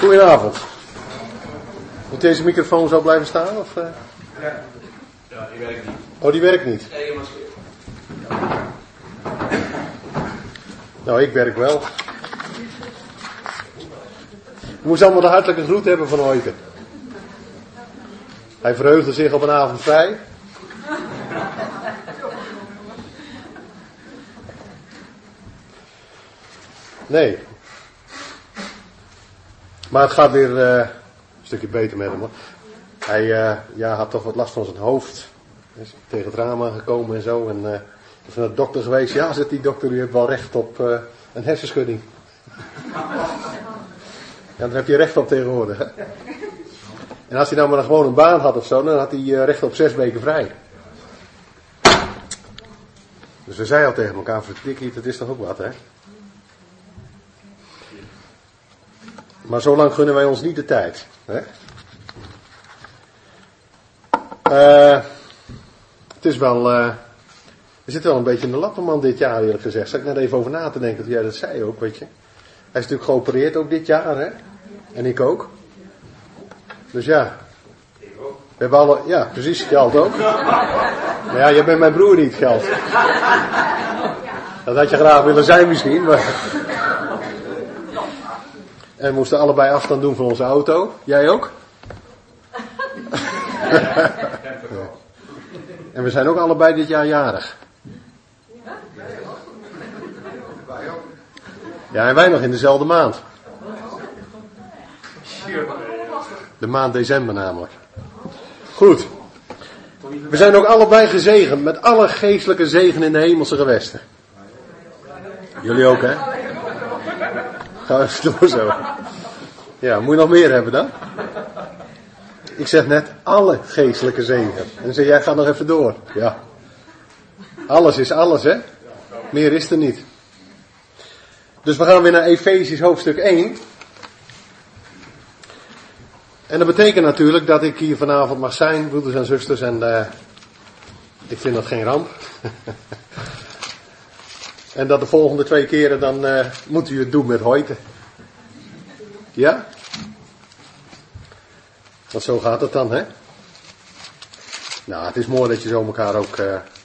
Goedenavond. Moet deze microfoon zo blijven staan? Of, Ja, die werkt niet. Oh, die werkt niet? Nee, je maskeert. Nou, ik werk wel. We moesten allemaal de hartelijke groet hebben van Hoijke. Hij verheugde zich op een avond vrij. Nee. Maar het gaat weer een stukje beter met hem, hoor. Hij had toch wat last van zijn hoofd. Hij is tegen het raam aangekomen en zo. En is naar de dokter geweest. Ja, zegt die dokter, u hebt wel recht op een hersenschudding. Ja, daar heb je recht op tegenwoordig, hè? En als hij nou maar gewoon een baan had of zo, dan had hij recht op 6 weken vrij. Dus we zeiden al tegen elkaar, verdikkie, dat is toch ook wat, hè? Maar zo lang gunnen wij ons niet de tijd, hè? Het is wel, we zitten wel een beetje in de lappenman dit jaar, eerlijk gezegd. Zat ik net even over na te denken, dat jij dat zei ook, weet je. Hij is natuurlijk geopereerd ook dit jaar, hè? En ik ook. Dus ja. Ik ook. We hebben alle, ja, precies, geld ook. Maar ja, jij bent mijn broer niet, geld. Dat had je graag willen zijn misschien, maar... En we moesten allebei afstand doen van onze auto. Jij ook? En we zijn ook allebei dit jaar jarig. Ja, en wij nog in dezelfde maand. De maand december namelijk. Goed. We zijn ook allebei gezegend met alle geestelijke zegen in de hemelse gewesten. Jullie ook, hè? Ga even door zo. Ja, moet je nog meer hebben dan? Ik zeg net alle geestelijke zegen. En dan zeg jij, ga nog even door. Ja. Alles is alles, hè? Meer is er niet. Dus we gaan weer naar Efesiërs hoofdstuk 1. En dat betekent natuurlijk dat ik hier vanavond mag zijn, broeders en zusters. En ik vind dat geen ramp. En dat de volgende 2 keren dan moet u het doen met Hoijte. Ja? Want zo gaat het dan, hè? Nou, het is mooi dat je zo elkaar ook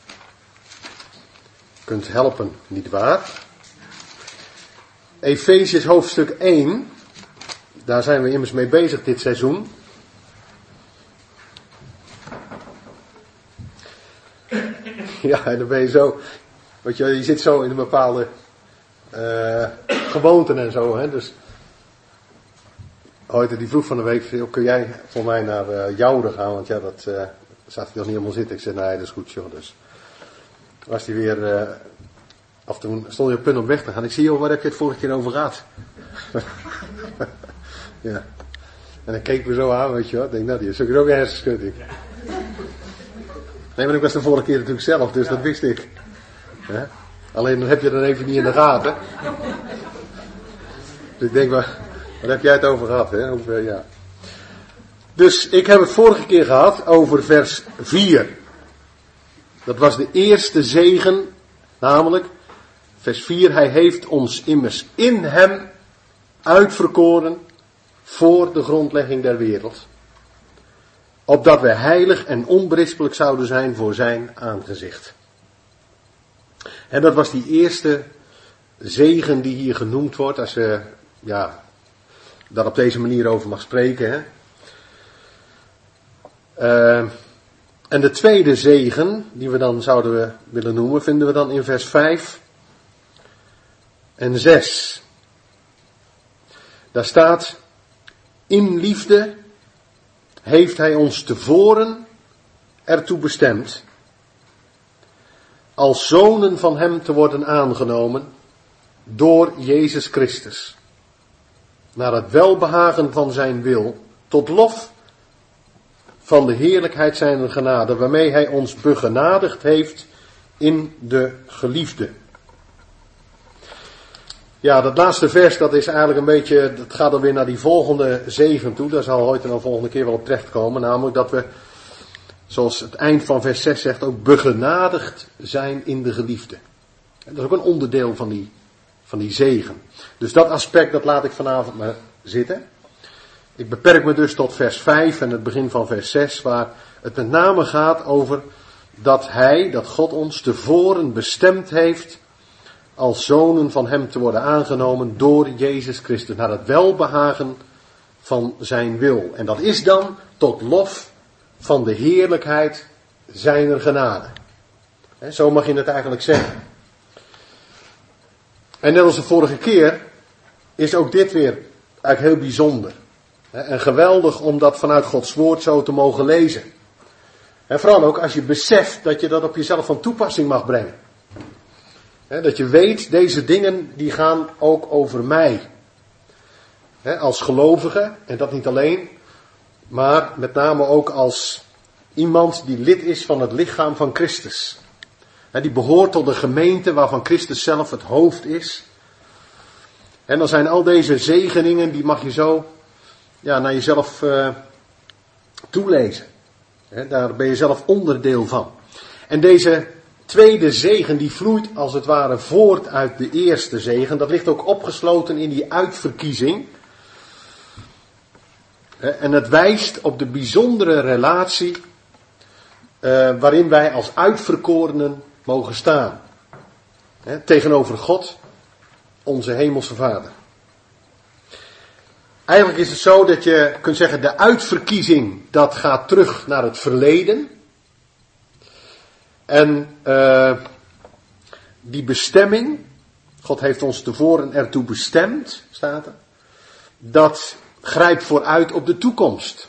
kunt helpen, nietwaar? Efesiërs hoofdstuk 1, daar zijn we immers mee bezig dit seizoen. Ja, en dan ben je zo, weet je zit zo in een bepaalde gewoonten en zo, hè, dus... Hoijte die vroeg van de week, kun jij voor mij naar Jouden gaan, want ja, dat zag ik nog niet helemaal zitten. Ik zei, nee, dat is goed, joh. Dus was hij weer, of toen stond hij op punt om weg te gaan. Ik zie, joh, waar heb je het vorige keer over gehad? Ja. En dan keek me zo aan, weet je wel. Ik denk, nou, die is ook een hersenschudding. Nee, maar ik was de vorige keer natuurlijk zelf, dus dat wist ik. Ja? Alleen dan heb je dan even niet in de gaten. Dus ik denk, waar heb jij het over gehad, hè? Over, ja. Dus ik heb het vorige keer gehad over vers 4. Dat was de eerste zegen, namelijk vers 4. Hij heeft ons immers in hem uitverkoren voor de grondlegging der wereld. Opdat wij heilig en onberispelijk zouden zijn voor zijn aangezicht. En dat was die eerste zegen die hier genoemd wordt, als we, ja... daar op deze manier over mag spreken. Hè? En de tweede zegen, die we dan zouden willen noemen, vinden we dan in vers 5 en 6. Daar staat, in liefde heeft hij ons tevoren ertoe bestemd, als zonen van hem te worden aangenomen door Jezus Christus. Naar het welbehagen van zijn wil, tot lof van de heerlijkheid zijner genade, waarmee hij ons begenadigd heeft in de geliefde. Ja, dat laatste vers, dat is eigenlijk een beetje, dat gaat dan weer naar die volgende zegen toe. Daar zal Hoijte dan volgende keer wel op terechtkomen, namelijk dat we, zoals het eind van vers 6 zegt, ook begenadigd zijn in de geliefde. En dat is ook een onderdeel van die zegen. Dus dat aspect, dat laat ik vanavond maar zitten. Ik beperk me dus tot vers 5 en het begin van vers 6, waar het met name gaat over dat God ons tevoren bestemd heeft als zonen van hem te worden aangenomen door Jezus Christus, naar het welbehagen van zijn wil. En dat is dan tot lof van de heerlijkheid zijner genade. Zo mag je het eigenlijk zeggen. En net als de vorige keer is ook dit weer eigenlijk heel bijzonder. En geweldig om dat vanuit Gods woord zo te mogen lezen. En vooral ook als je beseft dat je dat op jezelf van toepassing mag brengen. Dat je weet, deze dingen die gaan ook over mij. Als gelovige, en dat niet alleen, maar met name ook als iemand die lid is van het lichaam van Christus. Die behoort tot de gemeente waarvan Christus zelf het hoofd is. En dan zijn al deze zegeningen, die mag je zo naar jezelf toelezen. Daar ben je zelf onderdeel van. En deze tweede zegen die vloeit als het ware voort uit de eerste zegen. Dat ligt ook opgesloten in die uitverkiezing. En het wijst op de bijzondere relatie waarin wij als uitverkorenen mogen staan. Tegenover God, onze hemelse Vader. Eigenlijk is het zo dat je kunt zeggen, de uitverkiezing, dat gaat terug naar het verleden. En die bestemming, God heeft ons tevoren ertoe bestemd, staat er, dat grijpt vooruit op de toekomst.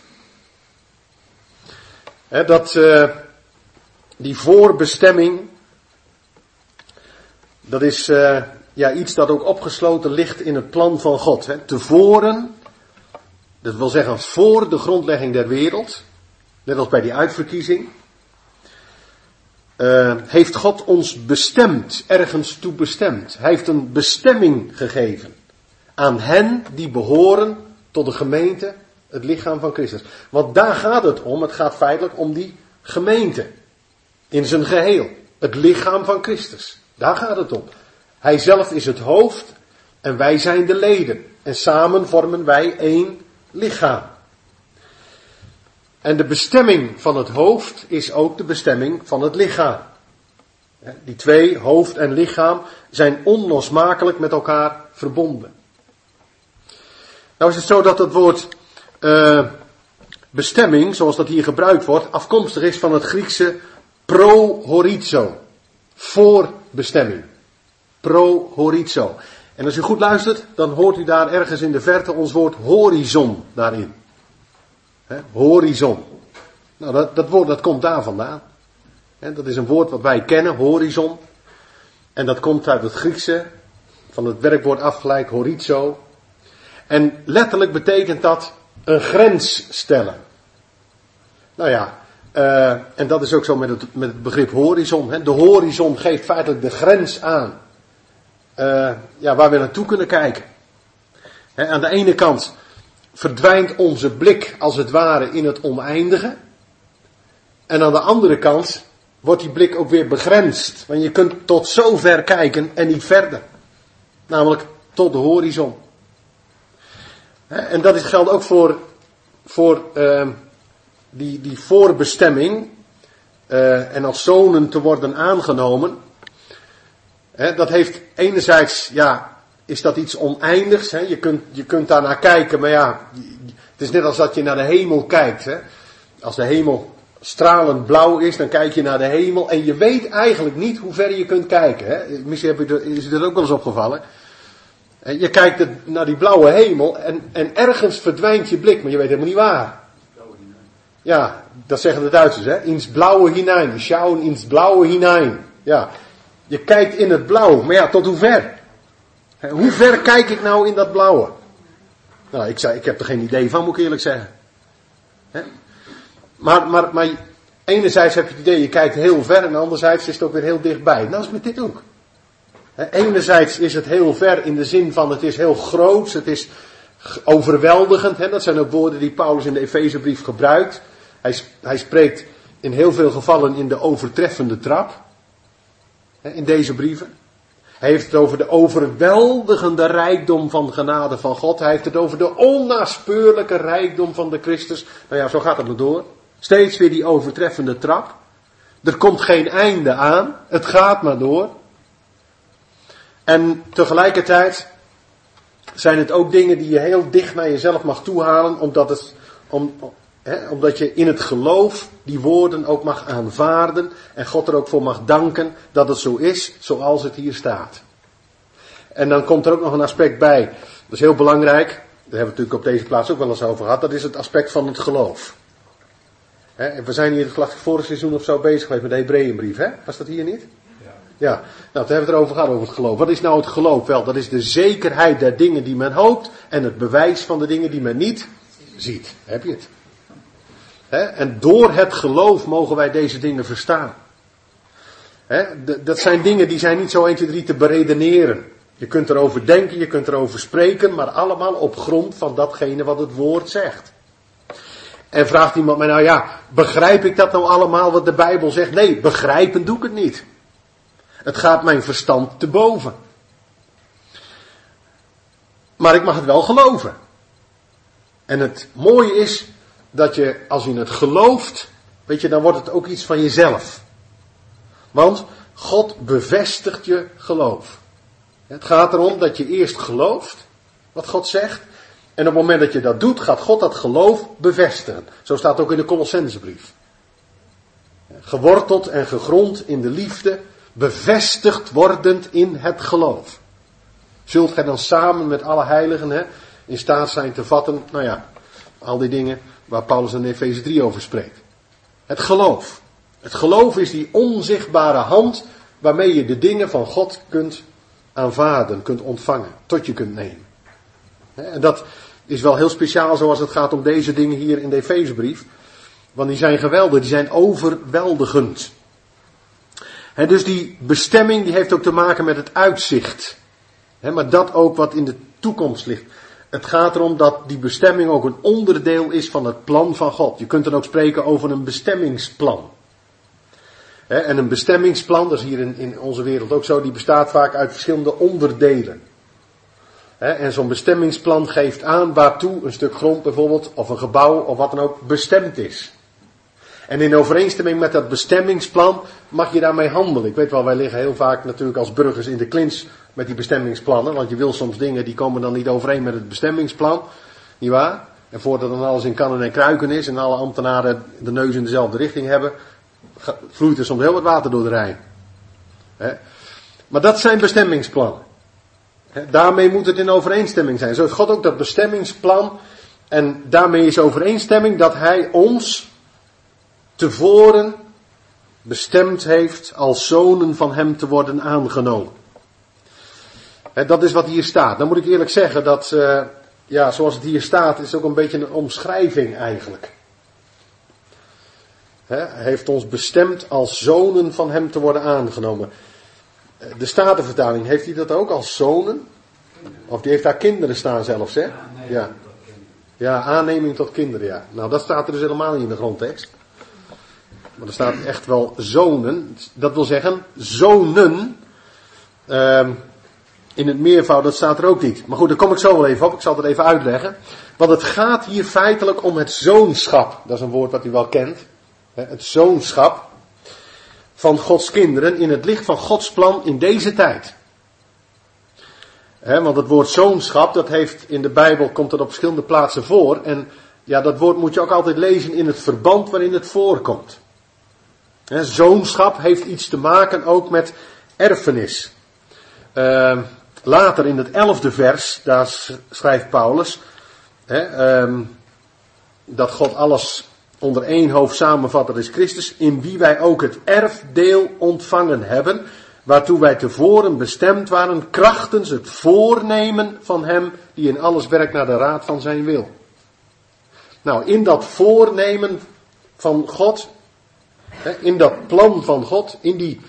Die voorbestemming, dat is iets dat ook opgesloten ligt in het plan van God. Tevoren, dat wil zeggen voor de grondlegging der wereld, net als bij die uitverkiezing, heeft God ons bestemd, ergens toe bestemd. Hij heeft een bestemming gegeven aan hen die behoren tot de gemeente, het lichaam van Christus. Want daar gaat het om, het gaat feitelijk om die gemeente in zijn geheel. Het lichaam van Christus, daar gaat het om. Hij zelf is het hoofd en wij zijn de leden. En samen vormen wij één lichaam. En de bestemming van het hoofd is ook de bestemming van het lichaam. Die twee, hoofd en lichaam, zijn onlosmakelijk met elkaar verbonden. Nou is het zo dat het woord bestemming, zoals dat hier gebruikt wordt, afkomstig is van het Griekse prohorizo. Voorbestemming. Prohorizo. En als u goed luistert, dan hoort u daar ergens in de verte ons woord horizon daarin. Horizon. Nou, dat woord dat komt daar vandaan. Dat is een woord wat wij kennen, horizon. En dat komt uit het Griekse, van het werkwoord afgeleid, horizo. En letterlijk betekent dat een grens stellen. Nou ja, en dat is ook zo met het begrip horizon. De horizon geeft feitelijk de grens aan. Waar we naartoe kunnen kijken. Aan de ene kant verdwijnt onze blik als het ware in het oneindige. En aan de andere kant wordt die blik ook weer begrensd. Want je kunt tot zover kijken en niet verder. Namelijk tot de horizon. En dat geldt ook voor die voorbestemming. En als zonen te worden aangenomen. Dat heeft enerzijds, is dat iets oneindigs. Je kunt daar naar kijken, maar het is net als dat je naar de hemel kijkt. Als de hemel stralend blauw is, dan kijk je naar de hemel en je weet eigenlijk niet hoe ver je kunt kijken. Misschien is dat ook wel eens opgevallen. Je kijkt naar die blauwe hemel en ergens verdwijnt je blik, maar je weet helemaal niet waar. Ja, dat zeggen de Duitsers, ins blauwe hinein, schauen ins blauwe hinein. Ja, je kijkt in het blauw, maar tot hoe ver? Hoe ver kijk ik nou in dat blauwe? Nou, ik heb er geen idee van, moet ik eerlijk zeggen. Maar enerzijds heb je het idee, je kijkt heel ver en anderzijds is het ook weer heel dichtbij. Nou, is met dit ook. Enerzijds is het heel ver in de zin van het is heel groot, het is overweldigend. Dat zijn ook woorden die Paulus in de Efezebrief gebruikt. Hij spreekt in heel veel gevallen in de overtreffende trap. In deze brieven. Hij heeft het over de overweldigende rijkdom van genade van God. Hij heeft het over de onnaspeurlijke rijkdom van de Christus. Nou ja, zo gaat het maar door. Steeds weer die overtreffende trap. Er komt geen einde aan. Het gaat maar door. En tegelijkertijd zijn het ook dingen die je heel dicht naar jezelf mag toehalen. Omdat je in het geloof die woorden ook mag aanvaarden. En God er ook voor mag danken dat het zo is zoals het hier staat. En dan komt er ook nog een aspect bij. Dat is heel belangrijk. Daar hebben we het natuurlijk op deze plaats ook wel eens over gehad. Dat is het aspect van het geloof. We zijn hier het vorig seizoen of zo bezig geweest met de Hebreeënbrief. Was dat hier niet? Ja, nou, toen hebben we het erover gehad over het geloof. Wat is nou het geloof? Wel, dat is de zekerheid der dingen die men hoopt en het bewijs van de dingen die men niet ziet. Heb je het? En door het geloof mogen wij deze dingen verstaan. Dat zijn dingen die zijn niet zo 1, 2, 3 te beredeneren. Je kunt erover denken, je kunt erover spreken, maar allemaal op grond van datgene wat het woord zegt. En vraagt iemand mij, nou ja, begrijp ik dat nou allemaal wat de Bijbel zegt? Nee, begrijpen doe ik het niet. Het gaat mijn verstand te boven. Maar ik mag het wel geloven. En het mooie is dat je, als je het gelooft, weet je, dan wordt het ook iets van jezelf. Want God bevestigt je geloof. Het gaat erom dat je eerst gelooft wat God zegt. En op het moment dat je dat doet, gaat God dat geloof bevestigen. Zo staat het ook in de Colossensebrief. Geworteld en gegrond in de liefde, bevestigd wordend in het geloof. Zult gij dan samen met alle heiligen in staat zijn te vatten, nou ja, al die dingen waar Paulus in Efeze 3 over spreekt. Het geloof. Het geloof is die onzichtbare hand waarmee je de dingen van God kunt aanvaarden, kunt ontvangen, tot je kunt nemen. En dat is wel heel speciaal zoals het gaat om deze dingen hier in de Efezebrief. Want die zijn geweldig, die zijn overweldigend. Dus die bestemming die heeft ook te maken met het uitzicht. Maar dat ook wat in de toekomst ligt. Het gaat erom dat die bestemming ook een onderdeel is van het plan van God. Je kunt dan ook spreken over een bestemmingsplan. En een bestemmingsplan, dat is hier in onze wereld ook zo, die bestaat vaak uit verschillende onderdelen. En zo'n bestemmingsplan geeft aan waartoe een stuk grond bijvoorbeeld, of een gebouw, of wat dan ook, bestemd is. En in overeenstemming met dat bestemmingsplan mag je daarmee handelen. Ik weet wel, wij liggen heel vaak natuurlijk als burgers in de klins met die bestemmingsplannen. Want je wil soms dingen die komen dan niet overeen met het bestemmingsplan. Nietwaar? En voordat dan alles in kannen en kruiken is en alle ambtenaren de neus in dezelfde richting hebben, vloeit er soms heel wat water door de Rijn. Maar dat zijn bestemmingsplannen. Daarmee moet het in overeenstemming zijn. Zo heeft God ook dat bestemmingsplan. En daarmee is overeenstemming dat Hij ons tevoren bestemd heeft als zonen van Hem te worden aangenomen. Dat is wat hier staat. Dan moet ik eerlijk zeggen dat, zoals het hier staat, is het ook een beetje een omschrijving eigenlijk. Hij heeft ons bestemd als zonen van Hem te worden aangenomen. De Statenvertaling, heeft hij dat ook als zonen? Of die heeft daar kinderen staan zelfs, hè? Ja, aanneming tot kinderen, ja. Nou, dat staat er dus helemaal niet in de grondtekst. Maar er staat echt wel zonen. Dat wil zeggen, zonen. In het meervoud, dat staat er ook niet. Maar goed, daar kom ik zo wel even op. Ik zal het even uitleggen. Want het gaat hier feitelijk om het zoonschap. Dat is een woord wat u wel kent. Het zoonschap van Gods kinderen in het licht van Gods plan in deze tijd. Want het woord zoonschap, dat heeft in de Bijbel, komt het op verschillende plaatsen voor. En ja, dat woord moet je ook altijd lezen in het verband waarin het voorkomt. Zoonschap heeft iets te maken ook met erfenis. Later in het 11e vers, daar schrijft Paulus, dat God alles onder één hoofd samenvat, dat is Christus, in wie wij ook het erfdeel ontvangen hebben, waartoe wij tevoren bestemd waren, krachtens het voornemen van Hem, die in alles werkt naar de raad van zijn wil. Nou, in dat voornemen van God, in dat plan van God, in die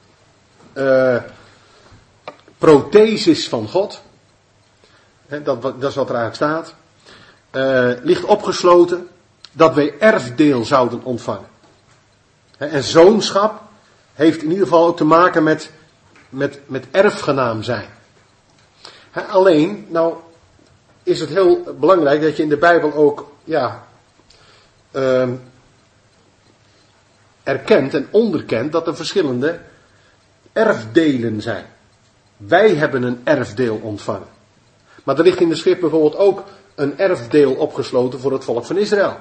prothesis van God, dat is wat er eigenlijk staat, ligt opgesloten dat wij erfdeel zouden ontvangen. En zoonschap heeft in ieder geval ook te maken met met erfgenaam zijn. Alleen, nou is het heel belangrijk dat je in de Bijbel ook erkent en onderkent dat er verschillende erfdelen zijn. Wij hebben een erfdeel ontvangen. Maar er ligt in de schrift bijvoorbeeld ook een erfdeel opgesloten voor het volk van Israël.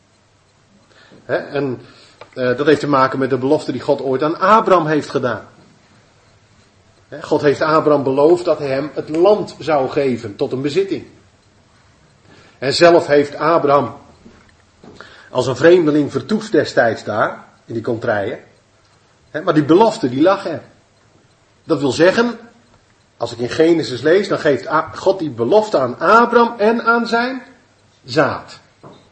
En dat heeft te maken met de belofte die God ooit aan Abraham heeft gedaan. God heeft Abraham beloofd dat hij hem het land zou geven tot een bezitting. En zelf heeft Abraham als een vreemdeling vertoefd destijds daar, in die contraien. Maar die belofte die lag er. Dat wil zeggen, als ik in Genesis lees, dan geeft God die belofte aan Abraham en aan zijn zaad.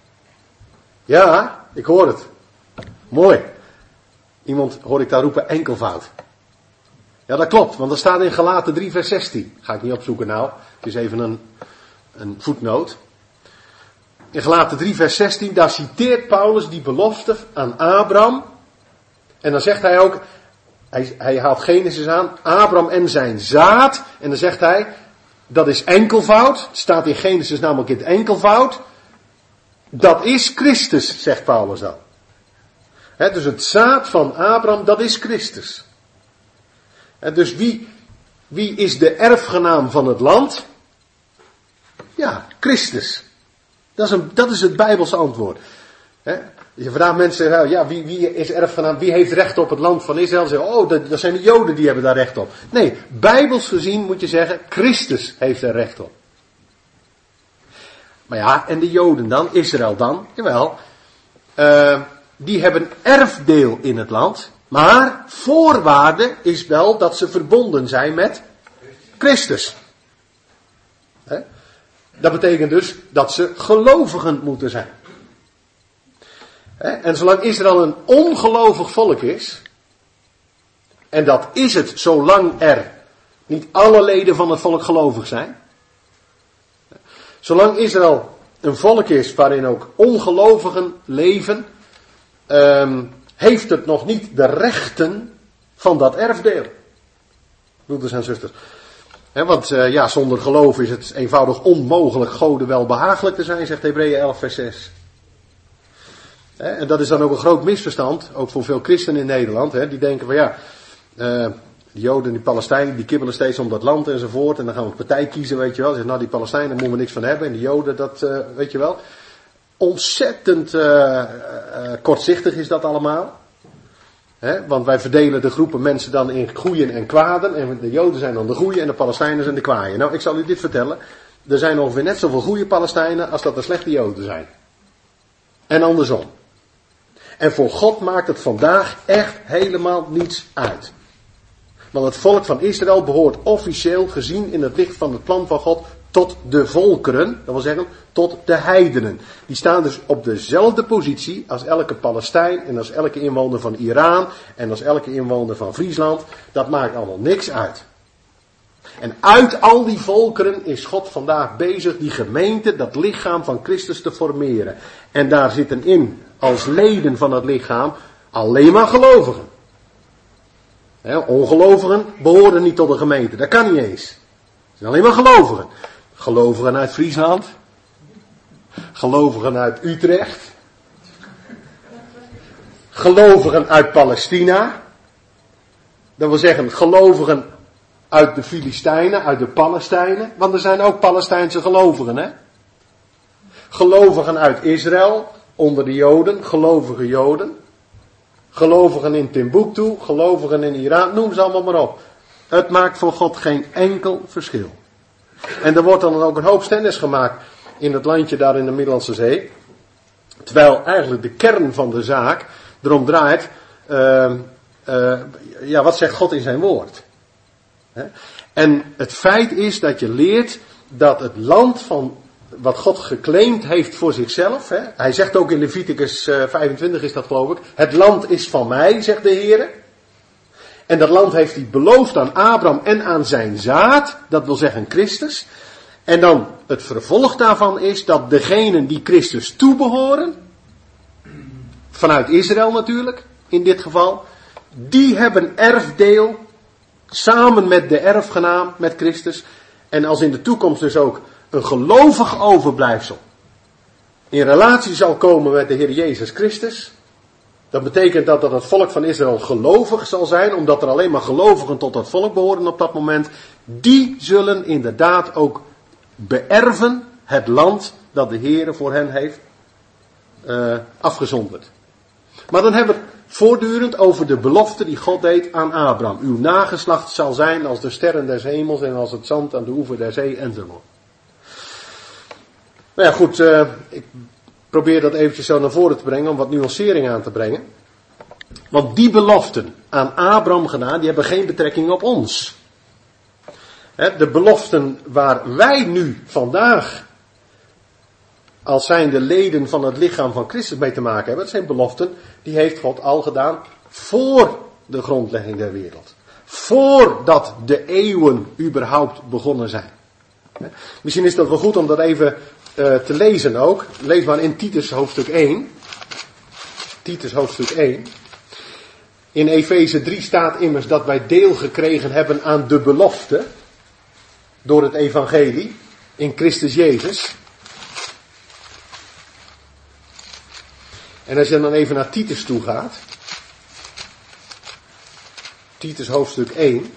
Ja, ik hoor het. Mooi. Iemand hoor ik daar roepen enkelvoud. Ja, dat klopt, want dat staat in Galaten 3 vers 16. Ga ik niet opzoeken nou. Het is even een voetnoot. In Galaten 3 vers 16, daar citeert Paulus die belofte aan Abraham. En dan zegt hij ook, hij haalt Genesis aan, Abraham en zijn zaad. En dan zegt hij, dat is enkelvoud. Het staat in Genesis namelijk in het enkelvoud. Dat is Christus, zegt Paulus dan. Dus het zaad van Abraham, dat is Christus. Dus wie is de erfgenaam van het land? Ja, Christus. Dat is het Bijbelse antwoord. Je vraagt mensen, ja, wie is erfgenaam? Wie heeft recht op het land van Israël? Ze zeggen, dat zijn de Joden die hebben daar recht op. Nee, Bijbels gezien moet je zeggen, Christus heeft er recht op. Maar ja, en de Joden dan, Israël dan? Jawel, die hebben erfdeel in het land. Maar voorwaarde is wel dat ze verbonden zijn met Christus. Dat betekent dus dat ze gelovigen moeten zijn. En zolang Israël een ongelovig volk is, en dat is het zolang er niet alle leden van het volk gelovig zijn. Zolang Israël een volk is waarin ook ongelovigen leven, heeft het nog niet de rechten van dat erfdeel. Broeders en zusters. Want zonder geloof is het eenvoudig onmogelijk Goden welbehagelijk te zijn, zegt Hebreeën 11 vers 6. En dat is dan ook een groot misverstand, ook voor veel christenen in Nederland. Die denken van die Joden, die Palestijnen, die kibbelen steeds om dat land enzovoort. En dan gaan we een partij kiezen, weet je wel. Zeggen, die Palestijnen, daar moeten we niks van hebben. En die Joden, dat weet je wel. Ontzettend kortzichtig is dat allemaal. Want wij verdelen de groepen mensen dan in goeien en kwaden. En de Joden zijn dan de goeien en de Palestijnen zijn de kwaaien. Nou, ik zal u dit vertellen. Er zijn ongeveer net zoveel goede Palestijnen als dat er slechte Joden zijn. En andersom. En voor God maakt het vandaag echt helemaal niets uit. Want het volk van Israël behoort officieel gezien in het licht van het plan van God tot de volkeren, dat wil zeggen tot de heidenen. Die staan dus op dezelfde positie als elke Palestijn en als elke inwoner van Iran en als elke inwoner van Friesland. Dat maakt allemaal niks uit. En uit al die volkeren is God vandaag bezig die gemeente, dat lichaam van Christus te formeren. En daar zitten in, als leden van het lichaam, alleen maar gelovigen. Ongelovigen behoren niet tot de gemeente, dat kan niet eens. Het zijn alleen maar gelovigen. Gelovigen uit Friesland. Gelovigen uit Utrecht. Gelovigen uit Palestina. Dat wil zeggen gelovigen uit de Filistijnen, uit de Palestijnen. Want er zijn ook Palestijnse gelovigen, Gelovigen uit Israël, onder de Joden, gelovige Joden. Gelovigen in Timbuktu, gelovigen in Iran, noem ze allemaal maar op. Het maakt voor God geen enkel verschil. En er wordt dan ook een hoop stennis gemaakt in het landje daar in de Middellandse Zee. Terwijl eigenlijk de kern van de zaak erom draait, wat zegt God in zijn woord? En het feit is dat je leert dat het land van wat God geclaimd heeft voor zichzelf. Hij zegt ook in Leviticus 25 is dat geloof ik. Het land is van mij, zegt de Heer. En dat land heeft hij beloofd aan Abraham en aan zijn zaad. Dat wil zeggen Christus. En dan het vervolg daarvan is dat degenen die Christus toebehoren. Vanuit Israël natuurlijk, in dit geval. Die hebben erfdeel Samen met de erfgenaam, met Christus. En als in de toekomst dus ook een gelovig overblijfsel in relatie zal komen met de Heer Jezus Christus. Dat betekent dat het volk van Israël gelovig zal zijn, omdat er alleen maar gelovigen tot dat volk behoren op dat moment. Die zullen inderdaad ook beërven het land dat de Heer voor hen heeft afgezonderd. Maar dan hebben we het voortdurend over de belofte die God deed aan Abraham. Uw nageslacht zal zijn als de sterren des hemels en als het zand aan de oever der zee enzovoort. Nou ja, goed, ik probeer dat eventjes zo naar voren te brengen om wat nuancering aan te brengen. Want die beloften aan Abraham gedaan, die hebben geen betrekking op ons. De beloften waar wij nu vandaag als zijnde leden van het lichaam van Christus mee te maken hebben, dat zijn beloften die heeft God al gedaan voor de grondlegging der wereld. Voordat de eeuwen überhaupt begonnen zijn. Misschien is dat wel goed om dat even te lezen ook. Lees maar in Titus hoofdstuk 1. Titus hoofdstuk 1. In Efeze 3 staat immers dat wij deel gekregen hebben aan de belofte. Door het evangelie. In Christus Jezus. En als je dan even naar Titus toe gaat. Titus hoofdstuk 1.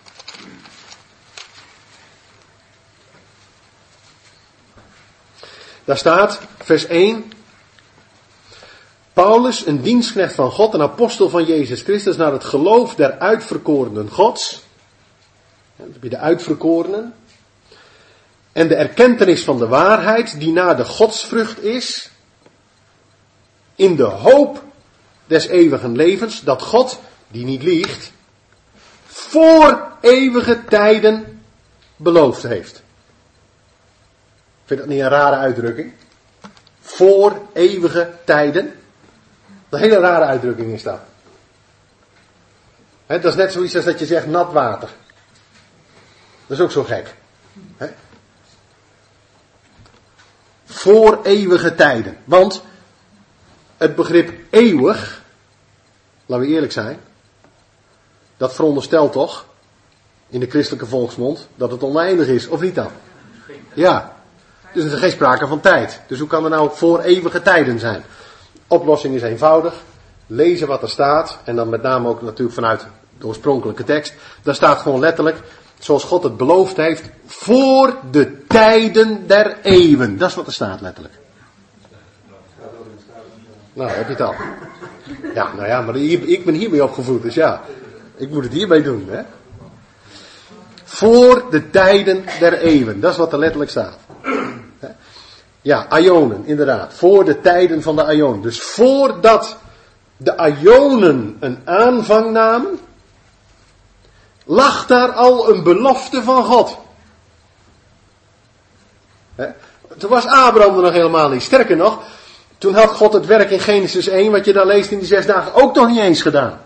Daar staat, vers 1. Paulus, een dienstknecht van God, een apostel van Jezus Christus, naar het geloof der uitverkorenen Gods. Dan heb je de uitverkorenen. En de erkentenis van de waarheid, die naar de godsvrucht is. In de hoop des eeuwigen levens, dat God, die niet liegt, voor eeuwige tijden beloofd heeft. Vind je dat niet een rare uitdrukking? Voor eeuwige tijden. Een hele rare uitdrukking is dat. Dat is net zoiets als dat je zegt nat water. Dat is ook zo gek. Voor eeuwige tijden. Want het begrip eeuwig, laten we eerlijk zijn, dat veronderstelt toch, in de christelijke volksmond, dat het oneindig is, of niet dan? Ja. Dus er is geen sprake van tijd. Dus hoe kan er nou voor eeuwige tijden zijn? Oplossing is eenvoudig. Lezen wat er staat. En dan met name ook natuurlijk vanuit de oorspronkelijke tekst. Daar staat gewoon letterlijk, zoals God het beloofd heeft, voor de tijden der eeuwen. Dat is wat er staat letterlijk. Nou, heb je het al. Ja, nou ja, maar ik ben hiermee opgevoed. Dus ja, ik moet het hiermee doen. Hè? Voor de tijden der eeuwen. Dat is wat er letterlijk staat. Ja, aionen, inderdaad. Voor de tijden van de aionen. Dus voordat de aionen een aanvang namen, lag daar al een belofte van God. Toen was Abraham er nog helemaal niet. Sterker nog, toen had God het werk in Genesis 1, wat je daar leest in die 6 dagen, ook nog niet eens gedaan.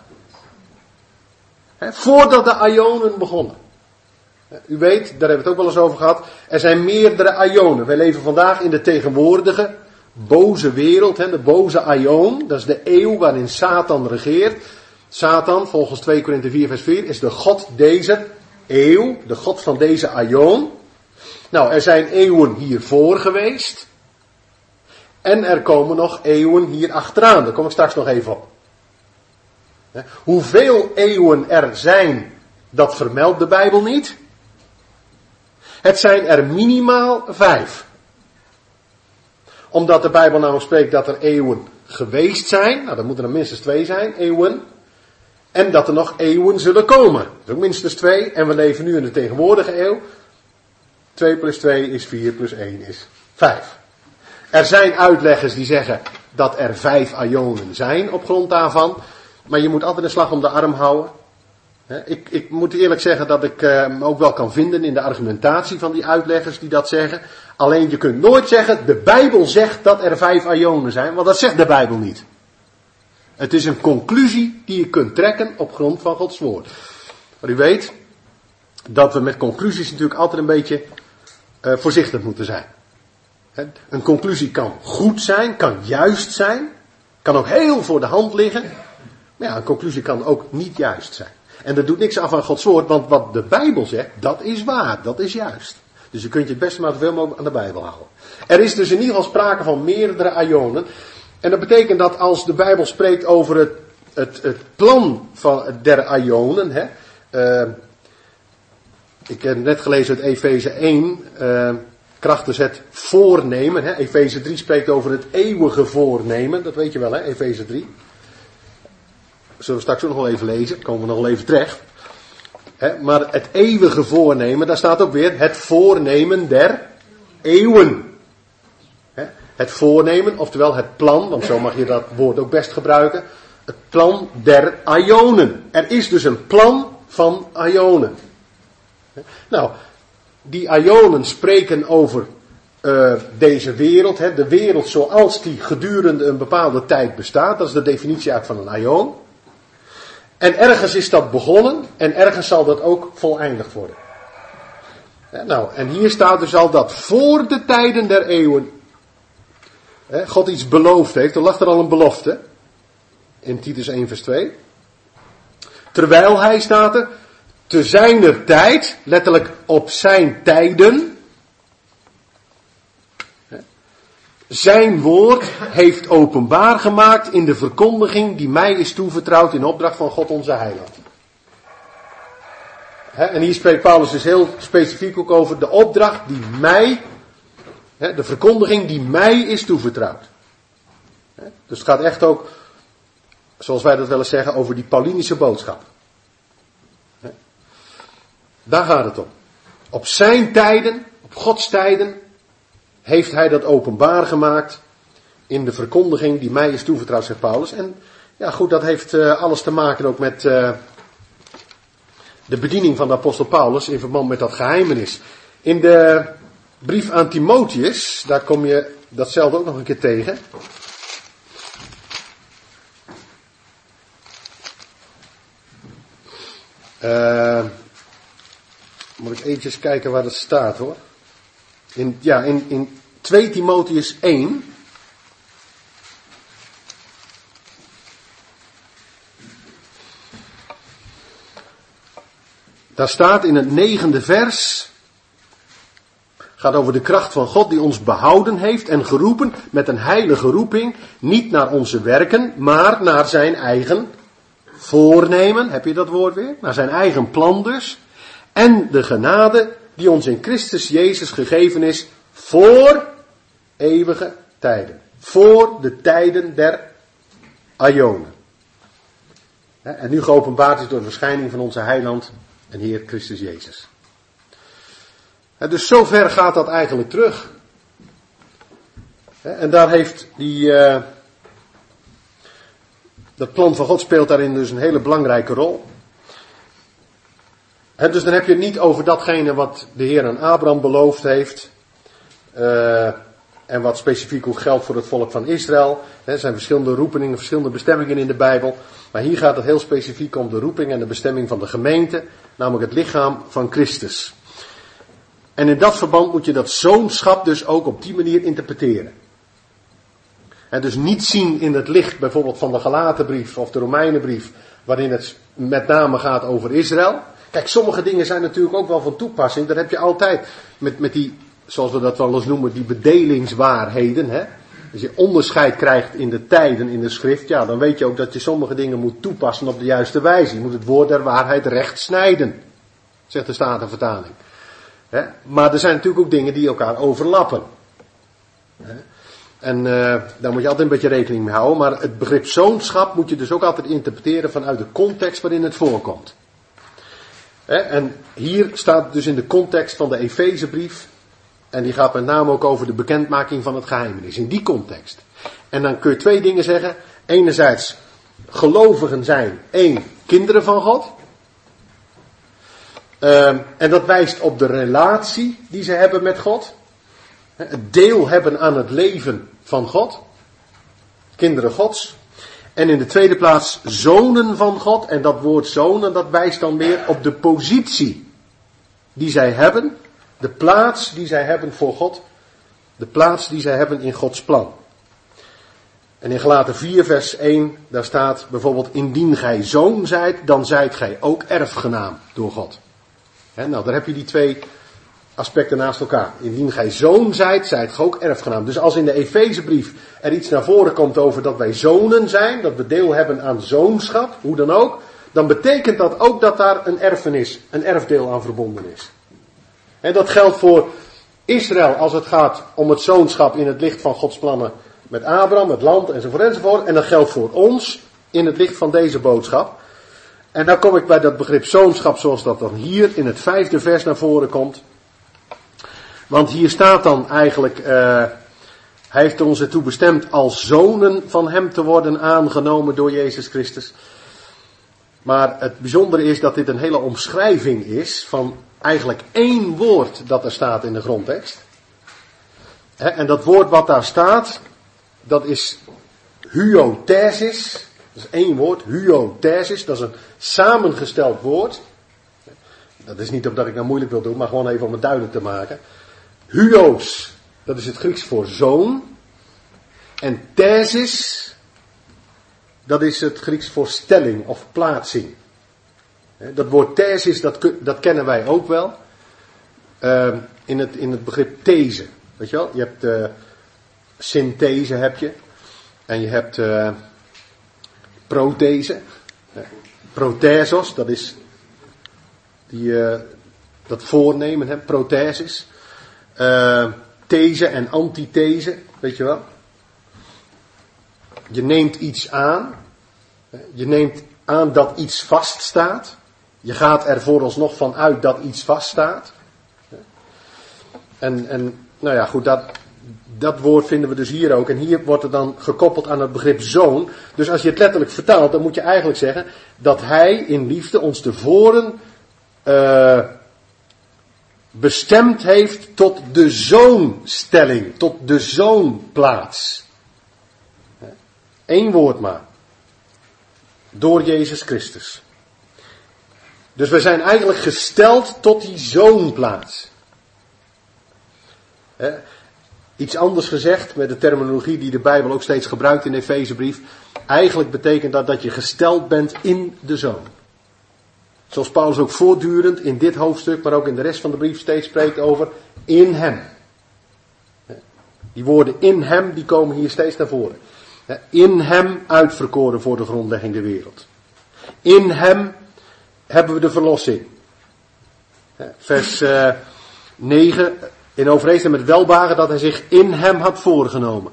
Voordat de aionen begonnen. U weet, daar hebben we het ook wel eens over gehad. Er zijn meerdere aionen. Wij leven vandaag in de tegenwoordige boze wereld. De boze aion. Dat is de eeuw waarin Satan regeert. Satan, volgens 2 Korinthe 4 vers 4, is de god deze eeuw. De god van deze aion. Nou, er zijn eeuwen hiervoor geweest. En er komen nog eeuwen hier achteraan. Daar kom ik straks nog even op. Hoeveel eeuwen er zijn, dat vermeldt de Bijbel niet. Het zijn er minimaal 5. Omdat de Bijbel namelijk spreekt dat er eeuwen geweest zijn. Nou, dan moeten er minstens 2 zijn, eeuwen. En dat er nog eeuwen zullen komen. Dat is ook minstens 2. En we leven nu in de tegenwoordige eeuw. 2 plus 2 is 4 plus 1 is 5. Er zijn uitleggers die zeggen dat er 5 aionen zijn op grond daarvan. Maar je moet altijd een slag om de arm houden. Ik moet eerlijk zeggen dat ik me ook wel kan vinden in de argumentatie van die uitleggers die dat zeggen. Alleen je kunt nooit zeggen, de Bijbel zegt dat er 5 aionen zijn, want dat zegt de Bijbel niet. Het is een conclusie die je kunt trekken op grond van Gods woord. Maar u weet dat we met conclusies natuurlijk altijd een beetje voorzichtig moeten zijn. Een conclusie kan goed zijn, kan juist zijn, kan ook heel voor de hand liggen. Maar ja, een conclusie kan ook niet juist zijn. En dat doet niks af aan Gods woord, want wat de Bijbel zegt, dat is waar, dat is juist. Dus je kunt je het beste maar zoveel mogelijk aan de Bijbel houden. Er is dus in ieder geval sprake van meerdere aionen. En dat betekent dat als de Bijbel spreekt over het plan van der aionen. Ik heb net gelezen uit Efeze 1. Krachtens het voornemen. Efeze 3 spreekt over het eeuwige voornemen. Dat weet je wel, Efeze 3. Zullen we straks ook nog wel even lezen. Komen we nog wel even terecht. Maar het eeuwige voornemen, daar staat ook weer het voornemen der eeuwen. Het voornemen, oftewel het plan, want zo mag je dat woord ook best gebruiken. Het plan der aionen. Er is dus een plan van aionen. Nou, die aionen spreken over deze wereld. De wereld zoals die gedurende een bepaalde tijd bestaat. Dat is de definitie eigenlijk van een aion. En ergens is dat begonnen en ergens zal dat ook voleindigd worden. Nou, en hier staat dus al dat voor de tijden der eeuwen God iets beloofd heeft. Er lag er al een belofte. In Titus 1 vers 2. Terwijl hij, staat er, te zijner tijd, letterlijk op zijn tijden, zijn woord heeft openbaar gemaakt in de verkondiging die mij is toevertrouwd in opdracht van God onze heiland. En hier spreekt Paulus dus heel specifiek ook over de opdracht die mij, de verkondiging die mij is toevertrouwd. Dus het gaat echt ook, zoals wij dat wel eens zeggen, over die Paulinische boodschap. Daar gaat het om. Op zijn tijden, op Gods tijden, heeft hij dat openbaar gemaakt in de verkondiging die mij is toevertrouwd, zegt Paulus. En ja goed, dat heeft alles te maken ook met de bediening van de apostel Paulus in verband met dat geheimenis. In de brief aan Timotheus, daar kom je datzelfde ook nog een keer tegen. Moet ik eventjes kijken waar dat staat hoor. In 2 Timotheus 1. Daar staat in het 9e vers. Gaat over de kracht van God die ons behouden heeft en geroepen met een heilige roeping. Niet naar onze werken, maar naar zijn eigen voornemen. Heb je dat woord weer? Naar zijn eigen plan dus. En de genade die ons in Christus Jezus gegeven is voor eeuwige tijden. Voor de tijden der aionen. En nu geopenbaard is door de verschijning van onze heiland en Heer Christus Jezus. Dus zover gaat dat eigenlijk terug. En daar heeft dat plan van God speelt daarin dus een hele belangrijke rol. Dus dan heb je het niet over datgene wat de Heer aan Abraham beloofd heeft. En wat specifiek ook geldt voor het volk van Israël. Er zijn verschillende roepingen, verschillende bestemmingen in de Bijbel. Maar hier gaat het heel specifiek om de roeping en de bestemming van de gemeente. Namelijk het lichaam van Christus. En in dat verband moet je dat zoonschap dus ook op die manier interpreteren. En dus niet zien in het licht bijvoorbeeld van de Galatenbrief of de Romeinenbrief. Waarin het met name gaat over Israël. Kijk, sommige dingen zijn natuurlijk ook wel van toepassing. Dat heb je altijd met die, zoals we dat wel eens noemen, die bedelingswaarheden. Als je onderscheid krijgt in de tijden in de schrift, ja, dan weet je ook dat je sommige dingen moet toepassen op de juiste wijze. Je moet het woord der waarheid recht snijden, zegt de Statenvertaling. Maar er zijn natuurlijk ook dingen die elkaar overlappen. En daar moet je altijd een beetje rekening mee houden. Maar het begrip zoonschap moet je dus ook altijd interpreteren vanuit de context waarin het voorkomt. En hier staat het dus in de context van de Efezebrief. En die gaat met name ook over de bekendmaking van het geheimenis. In die context. En dan kun je twee dingen zeggen. Enerzijds, gelovigen zijn kinderen van God. En dat wijst op de relatie die ze hebben met God. Het deel hebben aan het leven van God. Kinderen Gods. En in de tweede plaats zonen van God. En dat woord zonen, dat wijst dan weer op de positie die zij hebben. De plaats die zij hebben voor God. De plaats die zij hebben in Gods plan. En in Galaten 4 vers 1, daar staat bijvoorbeeld, indien gij zoon zijt, dan zijt gij ook erfgenaam door God. Nou, daar heb je die twee aspecten naast elkaar. Indien gij zoon zijt, zijt gij ook erfgenaam. Dus als in de Efezebrief er iets naar voren komt over dat wij zonen zijn, dat we deel hebben aan zoonschap, hoe dan ook, dan betekent dat ook dat daar een erfenis, een erfdeel aan verbonden is. En dat geldt voor Israël als het gaat om het zoonschap in het licht van Gods plannen met Abraham, het land enzovoort. En dat geldt voor ons in het licht van deze boodschap. En dan kom ik bij dat begrip zoonschap zoals dat dan hier in het 5e vers naar voren komt. Want hier staat dan eigenlijk, hij heeft ons ertoe bestemd als zonen van hem te worden aangenomen door Jezus Christus. Maar het bijzondere is dat dit een hele omschrijving is van eigenlijk één woord dat er staat in de grondtekst. En dat woord wat daar staat, dat is huothesis. Dat is één woord, huothesis. Dat is een samengesteld woord. Dat is niet omdat ik nou moeilijk wil doen, maar gewoon even om het duidelijk te maken. Huos, dat is het Grieks voor zoon. En thesis, dat is het Grieks voor stelling of plaatsing. Dat woord thesis, dat kennen wij ook wel. In het begrip these. Weet je wel? Je hebt synthese heb je. En je hebt prothese. Prothesos, dat is dat voornemen, hè? Prothesis. These en antithese, weet je wel. Je neemt iets aan. Je neemt aan dat iets vaststaat. Je gaat er vooralsnog van uit dat iets vaststaat. En nou ja, goed, dat woord vinden we dus hier ook. En hier wordt het dan gekoppeld aan het begrip zoon. Dus als je het letterlijk vertaalt, dan moet je eigenlijk zeggen dat hij in liefde ons tevoren bestemd heeft tot de zoonstelling, tot de zoonplaats. Eén woord maar. Door Jezus Christus. Dus we zijn eigenlijk gesteld tot die zoonplaats. Iets anders gezegd, met de terminologie die de Bijbel ook steeds gebruikt in de Efezebrief. Eigenlijk betekent dat je gesteld bent in de Zoon. Zoals Paulus ook voortdurend in dit hoofdstuk, maar ook in de rest van de brief steeds spreekt over in hem. Die woorden in hem, die komen hier steeds naar voren. In hem uitverkoren voor de grondlegging der wereld. In hem hebben we de verlossing. Vers 9, in overeenstemming met welbehagen dat hij zich in hem had voorgenomen.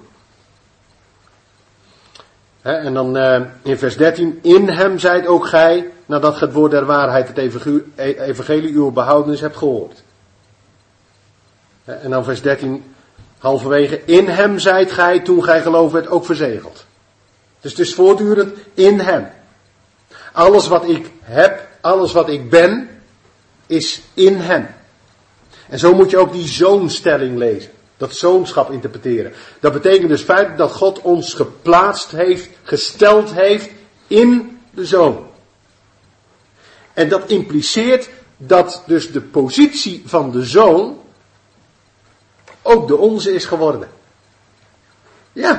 En dan in vers 13, in hem zijt ook gij, nadat ge het woord der waarheid, het evangelie uw behoudenis hebt gehoord. En dan vers 13, halverwege, in hem zijt gij, toen gij geloof werd, ook verzegeld. Dus het is voortdurend in hem. Alles wat ik heb, alles wat ik ben, is in hem. En zo moet je ook die zoonstelling lezen. Dat zoonschap interpreteren. Dat betekent dus feitelijk dat God ons geplaatst heeft, gesteld heeft in de Zoon. En dat impliceert dat dus de positie van de Zoon ook de onze is geworden. Ja.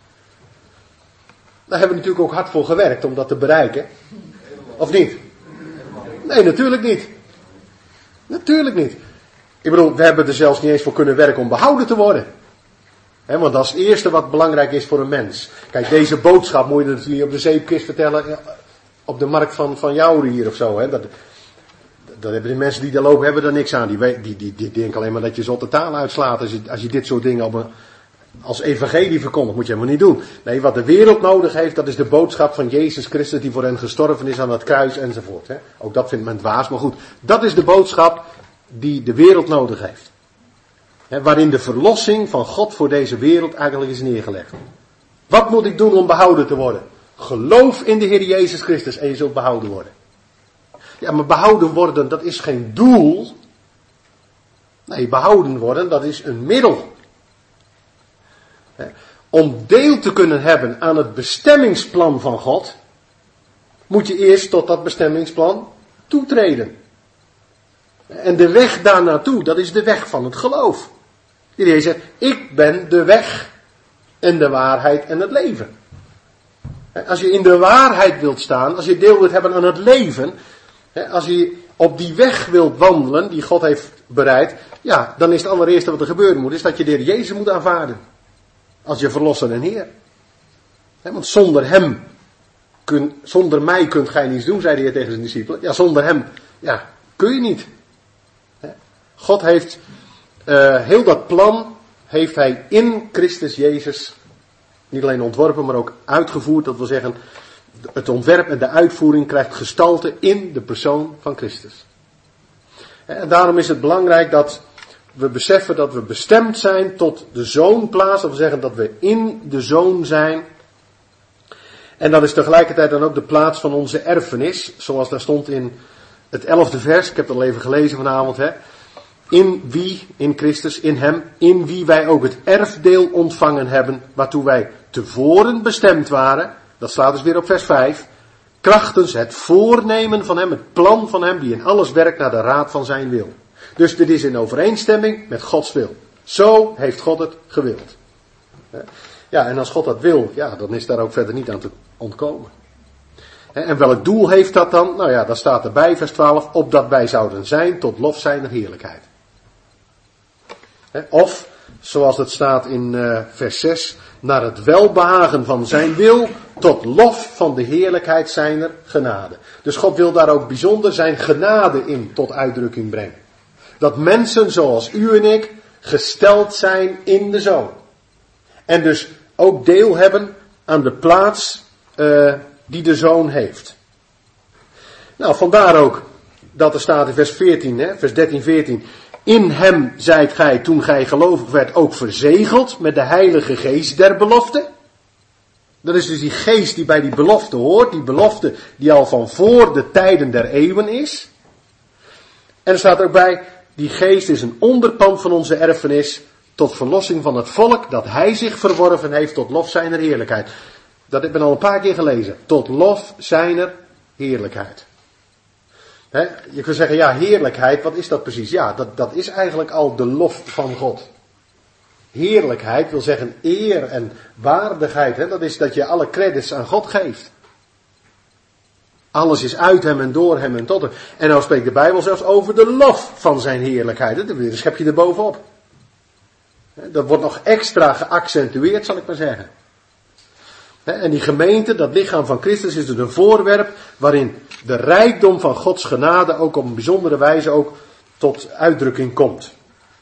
Daar hebben we natuurlijk ook hard voor gewerkt om dat te bereiken. Of niet? Nee, natuurlijk niet. Natuurlijk niet. Ik bedoel, we hebben er zelfs niet eens voor kunnen werken om behouden te worden. Want dat is het eerste wat belangrijk is voor een mens. Kijk, deze boodschap moet je natuurlijk niet op de zeepkist vertellen op de markt van Jouren hier of zo. Dat hebben de mensen die daar lopen, hebben er niks aan. Die denken alleen maar dat je zotte taal uitslaat als je dit soort dingen als evangelie verkondigt. Moet je helemaal niet doen. Nee, wat de wereld nodig heeft, dat is de boodschap van Jezus Christus die voor hen gestorven is aan het kruis enzovoort. Ook dat vindt men dwaas, maar goed. Dat is de boodschap die de wereld nodig heeft. Waarin de verlossing van God voor deze wereld eigenlijk is neergelegd. Wat moet ik doen om behouden te worden? Geloof in de Heer Jezus Christus en je zult behouden worden. Ja, maar behouden worden, dat is geen doel. Nee, behouden worden, dat is een middel. Om deel te kunnen hebben aan het bestemmingsplan van God, moet je eerst tot dat bestemmingsplan toetreden. En de weg daar naartoe, dat is de weg van het geloof. Die zegt, ik ben de weg en de waarheid en het leven. Als je in de waarheid wilt staan, als je deel wilt hebben aan het leven, als je op die weg wilt wandelen die God heeft bereid, ja, dan is het allereerste wat er gebeuren moet, is dat je de Heer Jezus moet aanvaarden. Als je verlosser en Heer. Want zonder mij kunt gij niets doen, zei de Heer tegen zijn discipelen. Ja, zonder hem, ja, kun je niet. God heeft heel dat plan, heeft hij in Christus Jezus niet alleen ontworpen, maar ook uitgevoerd. Dat wil zeggen, het ontwerp en de uitvoering krijgt gestalte in de persoon van Christus. En daarom is het belangrijk dat we beseffen dat we bestemd zijn tot de zoonplaats. Dat wil zeggen dat we in de zoon zijn. En dat is tegelijkertijd dan ook de plaats van onze erfenis. Zoals daar stond in het 11e vers. Ik heb het al even gelezen vanavond. In wie, in Christus, in hem, in wie wij ook het erfdeel ontvangen hebben. Waartoe wij tevoren bestemd waren. Dat staat dus weer op vers 5. Krachtens het voornemen van hem, het plan van hem, die in alles werkt naar de raad van zijn wil. Dus dit is in overeenstemming met Gods wil. Zo heeft God het gewild. Ja, en als God dat wil, ja, dan is daar ook verder niet aan te ontkomen. En welk doel heeft dat dan? Nou ja, dat staat erbij, vers 12, opdat wij zouden zijn tot lof zijner heerlijkheid. Of, zoals het staat in vers 6, naar het welbehagen van zijn wil, tot lof van de heerlijkheid zijner genade. Dus God wil daar ook bijzonder zijn genade in tot uitdrukking brengen. Dat mensen zoals u en ik gesteld zijn in de Zoon. En dus ook deel hebben aan de plaats die de Zoon heeft. Nou, vandaar ook dat er staat in vers 14, vers 13, 14. In hem zijt gij, toen gij gelovig werd, ook verzegeld met de Heilige Geest der belofte. Dat is dus die geest die bij die belofte hoort. Die belofte die al van voor de tijden der eeuwen is. En er staat ook bij, die geest is een onderpand van onze erfenis tot verlossing van het volk dat hij zich verworven heeft tot lof zijner heerlijkheid. Dat heb ik al een paar keer gelezen. Tot lof zijner heerlijkheid. Je kunt zeggen, ja, heerlijkheid, wat is dat precies? Ja, dat is eigenlijk al de lof van God. Heerlijkheid wil zeggen eer en waardigheid. Dat is dat je alle credits aan God geeft. Alles is uit hem en door hem en tot hem. En nou spreekt de Bijbel zelfs over de lof van zijn heerlijkheid. Dan schep je er bovenop. Dat wordt nog extra geaccentueerd, zal ik maar zeggen. En die gemeente, dat lichaam van Christus, is dus een voorwerp waarin de rijkdom van Gods genade ook op een bijzondere wijze ook tot uitdrukking komt.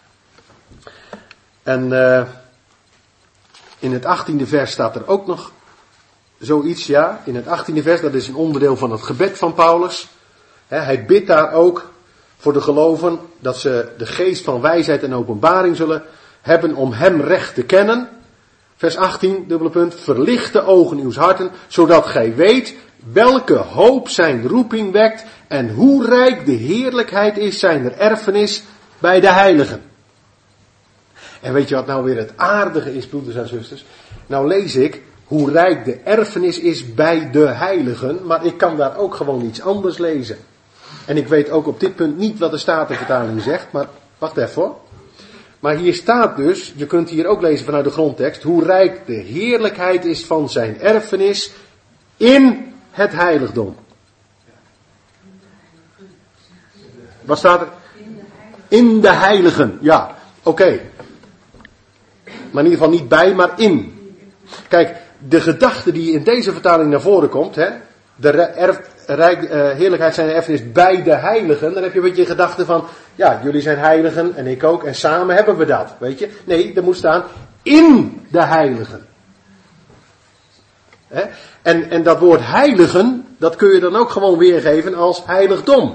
En in het 18e vers staat er ook nog zoiets, ja. In het 18e vers, dat is een onderdeel van het gebed van Paulus. Hij bidt daar ook voor de geloven dat ze de geest van wijsheid en openbaring zullen hebben om hem recht te kennen. Vers 18, dubbele punt, verlicht de ogen uws harten, zodat gij weet welke hoop zijn roeping wekt en hoe rijk de heerlijkheid is zijner erfenis bij de heiligen. En weet je wat nou weer het aardige is, broeders en zusters? Nou lees ik hoe rijk de erfenis is bij de heiligen, maar ik kan daar ook gewoon iets anders lezen. En ik weet ook op dit punt niet wat de Statenvertaling zegt, maar wacht even hoor. Maar hier staat dus, je kunt hier ook lezen vanuit de grondtekst, hoe rijk de heerlijkheid is van zijn erfenis in het heiligdom. Wat staat er? In de heiligen, ja, oké. Maar in ieder geval niet bij, maar in. Kijk, de gedachte die in deze vertaling naar voren komt, de heerlijkheid zijn erfenis bij de heiligen, dan heb je een beetje de gedachte van, ja, jullie zijn heiligen en ik ook en samen hebben we dat, weet je. Nee, er moet staan in de heiligen. En dat woord heiligen, dat kun je dan ook gewoon weergeven als heiligdom.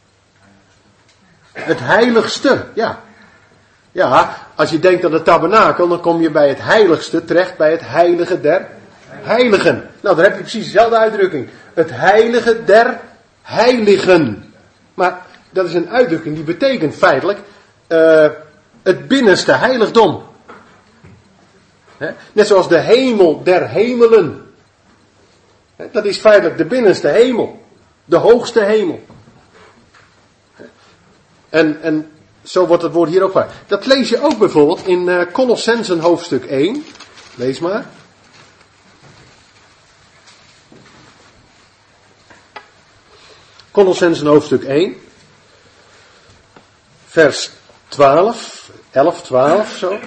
Het heiligste, ja. Ja, als je denkt aan de tabernakel, dan kom je bij het heiligste terecht, bij het heilige der heiligen. Nou, dan heb je precies dezelfde uitdrukking. Het heilige der heiligen. Maar dat is een uitdrukking die betekent feitelijk het binnenste heiligdom. Net zoals de hemel der hemelen. Dat is feitelijk de binnenste hemel. De hoogste hemel. En zo wordt het woord hier ook waar. Dat lees je ook bijvoorbeeld in Kolossenzen hoofdstuk 1. Lees maar. Kolossenzen hoofdstuk 1. Vers 12. 11, 12 zo.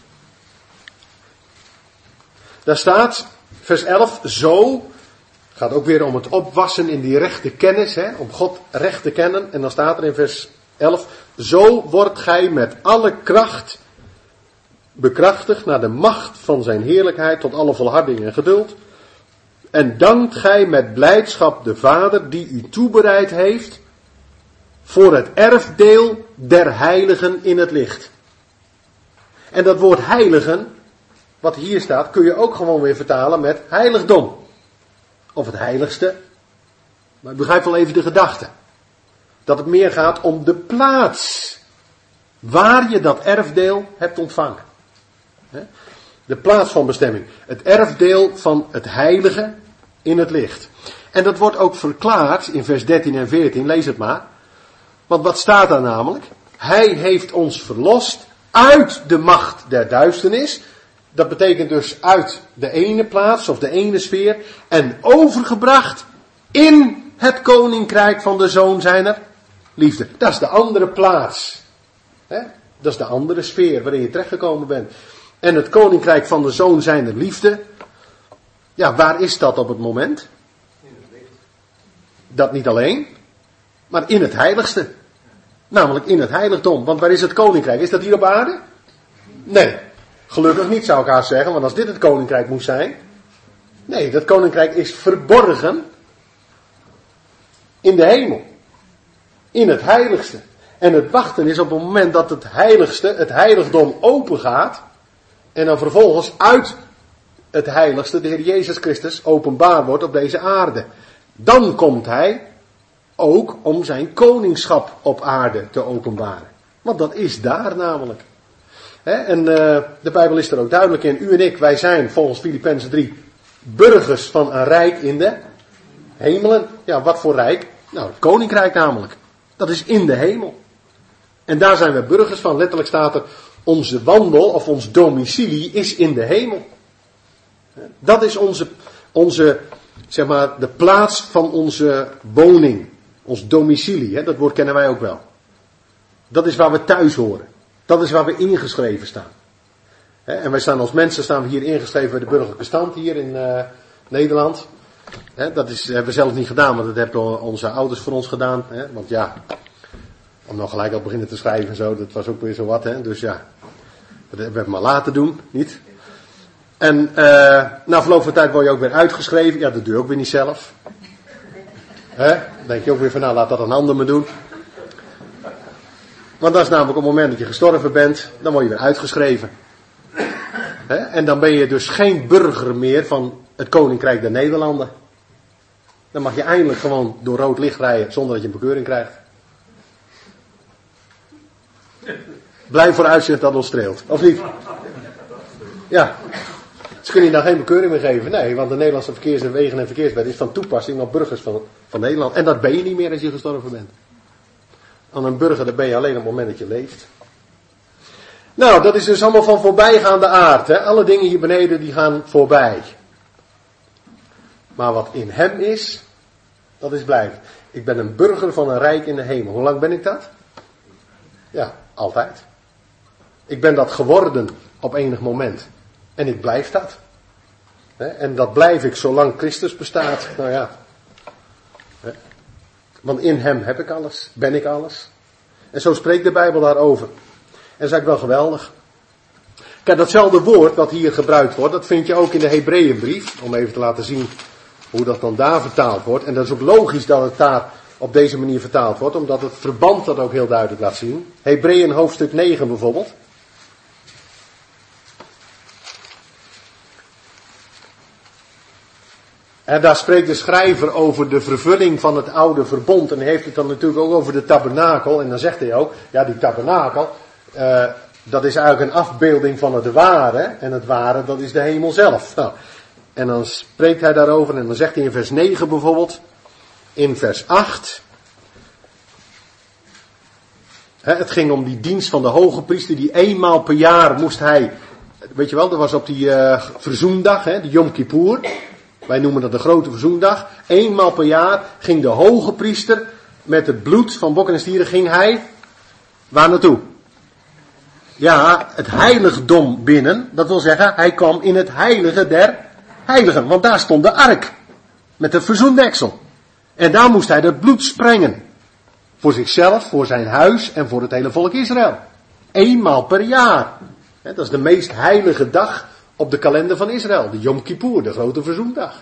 Daar staat, vers 11, zo. Gaat ook weer om het opwassen in die rechte kennis, hè, om God recht te kennen. En dan staat er in vers 11, zo wordt gij met alle kracht bekrachtigd naar de macht van zijn heerlijkheid tot alle volharding en geduld. En dankt gij met blijdschap de Vader die u toebereid heeft voor het erfdeel der heiligen in het licht. En dat woord heiligen, wat hier staat, kun je ook gewoon weer vertalen met heiligdom. Of het heiligste. Maar ik begrijp wel even de gedachte. Dat het meer gaat om de plaats waar je dat erfdeel hebt ontvangen. De plaats van bestemming. Het erfdeel van het heilige in het licht. En dat wordt ook verklaard in vers 13 en 14. Lees het maar. Want wat staat daar namelijk? Hij heeft ons verlost uit de macht der duisternis. Dat betekent dus uit de ene plaats of de ene sfeer. En overgebracht in het koninkrijk van de Zoon zijner liefde. Dat is de andere plaats. Dat is de andere sfeer waarin je terechtgekomen bent. En het koninkrijk van de Zoon zijner liefde. Ja, waar is dat op het moment? Dat niet alleen. Maar in het heiligste. Namelijk in het heiligdom. Want waar is het koninkrijk? Is dat hier op aarde? Nee. Gelukkig niet, zou ik haast zeggen. Want als dit het koninkrijk moest zijn. Nee, dat koninkrijk is verborgen. In de hemel. In het heiligste. En het wachten is op het moment dat het heiligste, het heiligdom open gaat. En dan vervolgens uit het heiligste, de Heer Jezus Christus, openbaar wordt op deze aarde. Dan komt hij ook om zijn koningschap op aarde te openbaren. Want dat is daar namelijk. En de Bijbel is er ook duidelijk in. U en ik, wij zijn volgens Filippenzen 3 burgers van een rijk in de hemelen. Ja, wat voor rijk? Nou, het koninkrijk namelijk. Dat is in de hemel. En daar zijn we burgers van. Letterlijk staat er, onze wandel of ons domicilie is in de hemel. Dat is onze zeg maar, de plaats van onze woning. Ons domicilie, dat woord kennen wij ook wel. Dat is waar we thuis horen. Dat is waar we ingeschreven staan. En wij staan als mensen staan we hier ingeschreven bij de burgerlijke stand hier in Nederland. Dat hebben we zelf niet gedaan, maar dat hebben onze ouders voor ons gedaan. Want ja, om nou gelijk al beginnen te schrijven en zo, dat was ook weer zo wat. Dus ja, dat hebben we maar laten doen, niet? En na verloop van tijd word je ook weer uitgeschreven. Ja, dat doe je ook weer niet zelf. Dan denk je ook weer van, nou laat dat een ander me doen. Want dat is namelijk op het moment dat je gestorven bent, dan word je weer uitgeschreven. En dan ben je dus geen burger meer van het Koninkrijk der Nederlanden. Dan mag je eindelijk gewoon door rood licht rijden zonder dat je een bekeuring krijgt. Blij voor uitzicht dat ons streelt, of niet? Ja. Ze kunnen je dan geen bekeuring meer geven. Nee, want de Nederlandse wegen en verkeerswet is van toepassing op burgers van Nederland. En dat ben je niet meer als je gestorven bent. Aan een burger, dat ben je alleen op het moment dat je leeft. Nou, dat is dus allemaal van voorbijgaande aard. Alle dingen hier beneden die gaan voorbij. Maar wat in hem is, dat is blijvend. Ik ben een burger van een rijk in de hemel. Hoe lang ben ik dat? Ja, altijd. Ik ben dat geworden op enig moment. En ik blijf dat. En dat blijf ik zolang Christus bestaat. Nou ja. Want in hem heb ik alles. Ben ik alles. En zo spreekt de Bijbel daarover. En dat is eigenlijk wel geweldig. Kijk, datzelfde woord wat hier gebruikt wordt, dat vind je ook in de Hebreeënbrief. Om even te laten zien hoe dat dan daar vertaald wordt. En dat is ook logisch dat het daar op deze manier vertaald wordt. Omdat het verband dat ook heel duidelijk laat zien. Hebreeën hoofdstuk 9 bijvoorbeeld. En daar spreekt de schrijver over de vervulling van het oude verbond. En hij heeft het dan natuurlijk ook over de tabernakel. En dan zegt hij ook, ja die tabernakel, dat is eigenlijk een afbeelding van het ware. En het ware, dat is de hemel zelf. Nou, en dan spreekt hij daarover en dan zegt hij in vers 9 bijvoorbeeld. In vers 8. Het ging om die dienst van de hoge priester die eenmaal per jaar moest hij. Weet je wel, dat was op die verzoendag, die Yom Kippur. Wij noemen dat de grote verzoendag. Eenmaal per jaar ging de hoge priester met het bloed van bokken en stieren, ging hij waar naartoe? Ja, het heiligdom binnen. Dat wil zeggen, hij kwam in het heilige der heiligen. Want daar stond de ark. Met de verzoendeksel. En daar moest hij het bloed sprengen. Voor zichzelf, voor zijn huis en voor het hele volk Israël. Eenmaal per jaar. Dat is de meest heilige dag op de kalender van Israël. De Yom Kippur, de grote verzoendag.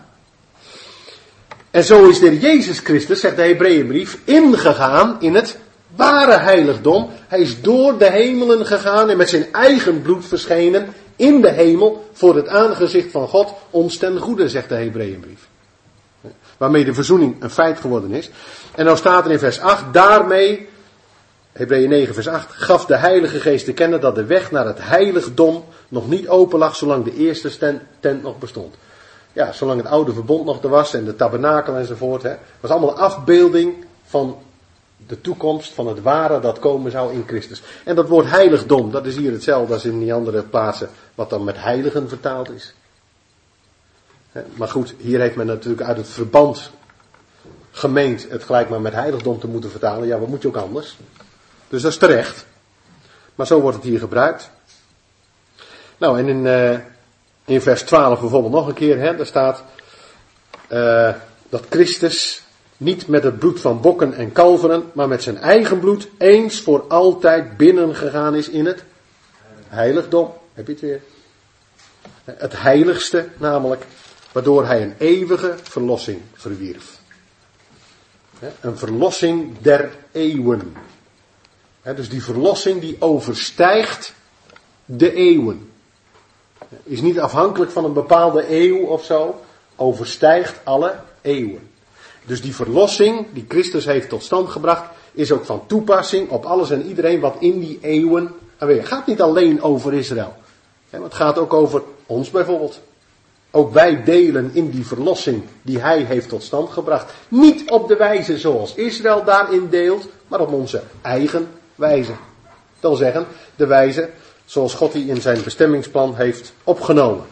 En zo is de Heer Jezus Christus, zegt de Hebreeënbrief, ingegaan in het ware heiligdom. Hij is door de hemelen gegaan en met zijn eigen bloed verschenen in de hemel voor het aangezicht van God ons ten goede, zegt de Hebreeënbrief. Waarmee de verzoening een feit geworden is. En nou staat er in vers 8, daarmee, Hebreeën 9 vers 8, gaf de Heilige Geest te kennen dat de weg naar het heiligdom nog niet open lag zolang de eerste tent nog bestond. Ja, zolang het oude verbond nog er was en de tabernakel enzovoort. Het was allemaal een afbeelding van de toekomst, van het ware dat komen zou in Christus. En dat woord heiligdom, dat is hier hetzelfde als in die andere plaatsen wat dan met heiligen vertaald is. Maar goed, hier heeft men natuurlijk uit het verband gemeend het gelijk maar met heiligdom te moeten vertalen. Ja, wat moet je ook anders? Dus dat is terecht. Maar zo wordt het hier gebruikt. Nou, en in vers 12 bijvoorbeeld nog een keer, daar staat dat Christus niet met het bloed van bokken en kalveren, maar met zijn eigen bloed eens voor altijd binnengegaan is in het heiligdom. Heb je het weer? Het heiligste namelijk, waardoor hij een eeuwige verlossing verwierf. Een verlossing der eeuwen. Dus die verlossing die overstijgt de eeuwen. Is niet afhankelijk van een bepaalde eeuw of zo. Overstijgt alle eeuwen. Dus die verlossing die Christus heeft tot stand gebracht, is ook van toepassing op alles en iedereen wat in die eeuwen aanwezig is. Het gaat niet alleen over Israël. Het gaat ook over ons bijvoorbeeld. Ook wij delen in die verlossing die hij heeft tot stand gebracht. Niet op de wijze zoals Israël daarin deelt, maar op onze eigen wijze. Dat wil zeggen, de wijze zoals God die in zijn bestemmingsplan heeft opgenomen.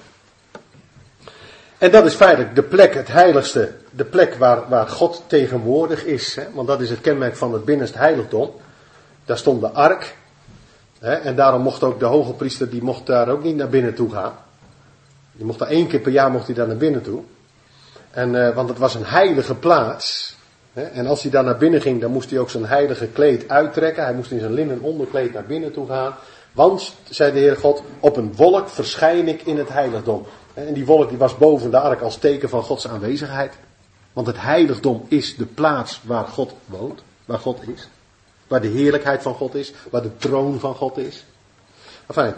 En dat is feitelijk de plek, het heiligste, de plek waar God tegenwoordig is. Want dat is het kenmerk van het binnenste heiligdom. Daar stond de ark. En daarom mocht ook de hoge priester, die mocht daar ook niet naar binnen toe gaan. Die mocht daar 1 keer per jaar mocht hij daar naar binnen toe. Want het was een heilige plaats. En als hij daar naar binnen ging, dan moest hij ook zijn heilige kleed uittrekken. Hij moest in zijn linnen onderkleed naar binnen toe gaan. Want, zei de Heer God, op een wolk verschijn ik in het heiligdom. En die wolk die was boven de ark als teken van Gods aanwezigheid. Want het heiligdom is de plaats waar God woont, waar God is. Waar de heerlijkheid van God is, waar de troon van God is. Enfin,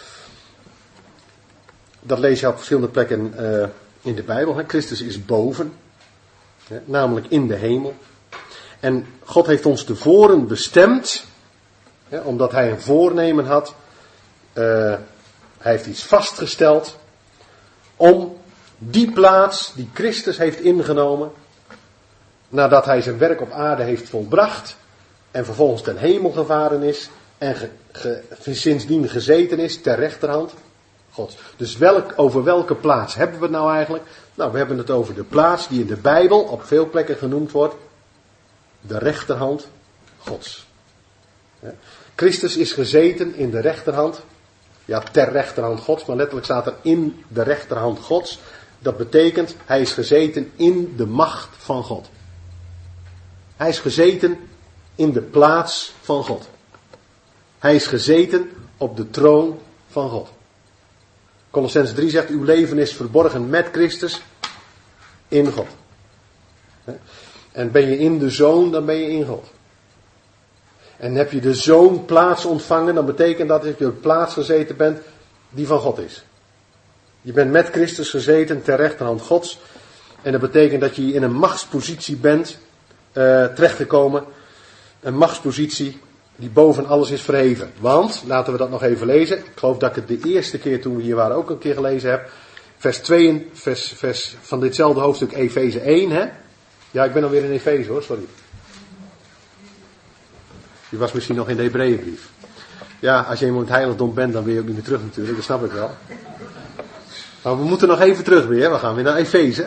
dat lees je op verschillende plekken in de Bijbel. Christus is boven, namelijk in de hemel. En God heeft ons tevoren bestemd, omdat hij een voornemen had. Hij heeft iets vastgesteld om die plaats die Christus heeft ingenomen, nadat hij zijn werk op aarde heeft volbracht en vervolgens ten hemel gevaren is en sindsdien gezeten is ter rechterhand Gods. Dus over welke plaats hebben we het nou eigenlijk? Nou, we hebben het over de plaats die in de Bijbel op veel plekken genoemd wordt, de rechterhand Gods. Christus is gezeten in de rechterhand, ja, ter rechterhand Gods, maar letterlijk staat er in de rechterhand Gods. Dat betekent, hij is gezeten in de macht van God. Hij is gezeten in de plaats van God. Hij is gezeten op de troon van God. Kolossenzen 3 zegt, uw leven is verborgen met Christus in God. En ben je in de Zoon, dan ben je in God. En heb je de Zoon plaats ontvangen, dan betekent dat je op plaats gezeten bent die van God is. Je bent met Christus gezeten ter rechterhand Gods. En dat betekent dat je in een machtspositie bent terechtgekomen. Een machtspositie die boven alles is verheven. Want, laten we dat nog even lezen. Ik geloof dat ik het de eerste keer toen we hier waren ook een keer gelezen heb. Vers van ditzelfde hoofdstuk Efeze 1. Hè? Ja, ik ben alweer in Efeze hoor, sorry. Die was misschien nog in de Hebreeënbrief. Ja, als je eenmaal in het heiligdom bent, dan ben je ook niet meer terug natuurlijk, dat snap ik wel. Maar we moeten nog even terug weer. We gaan weer naar Efeze.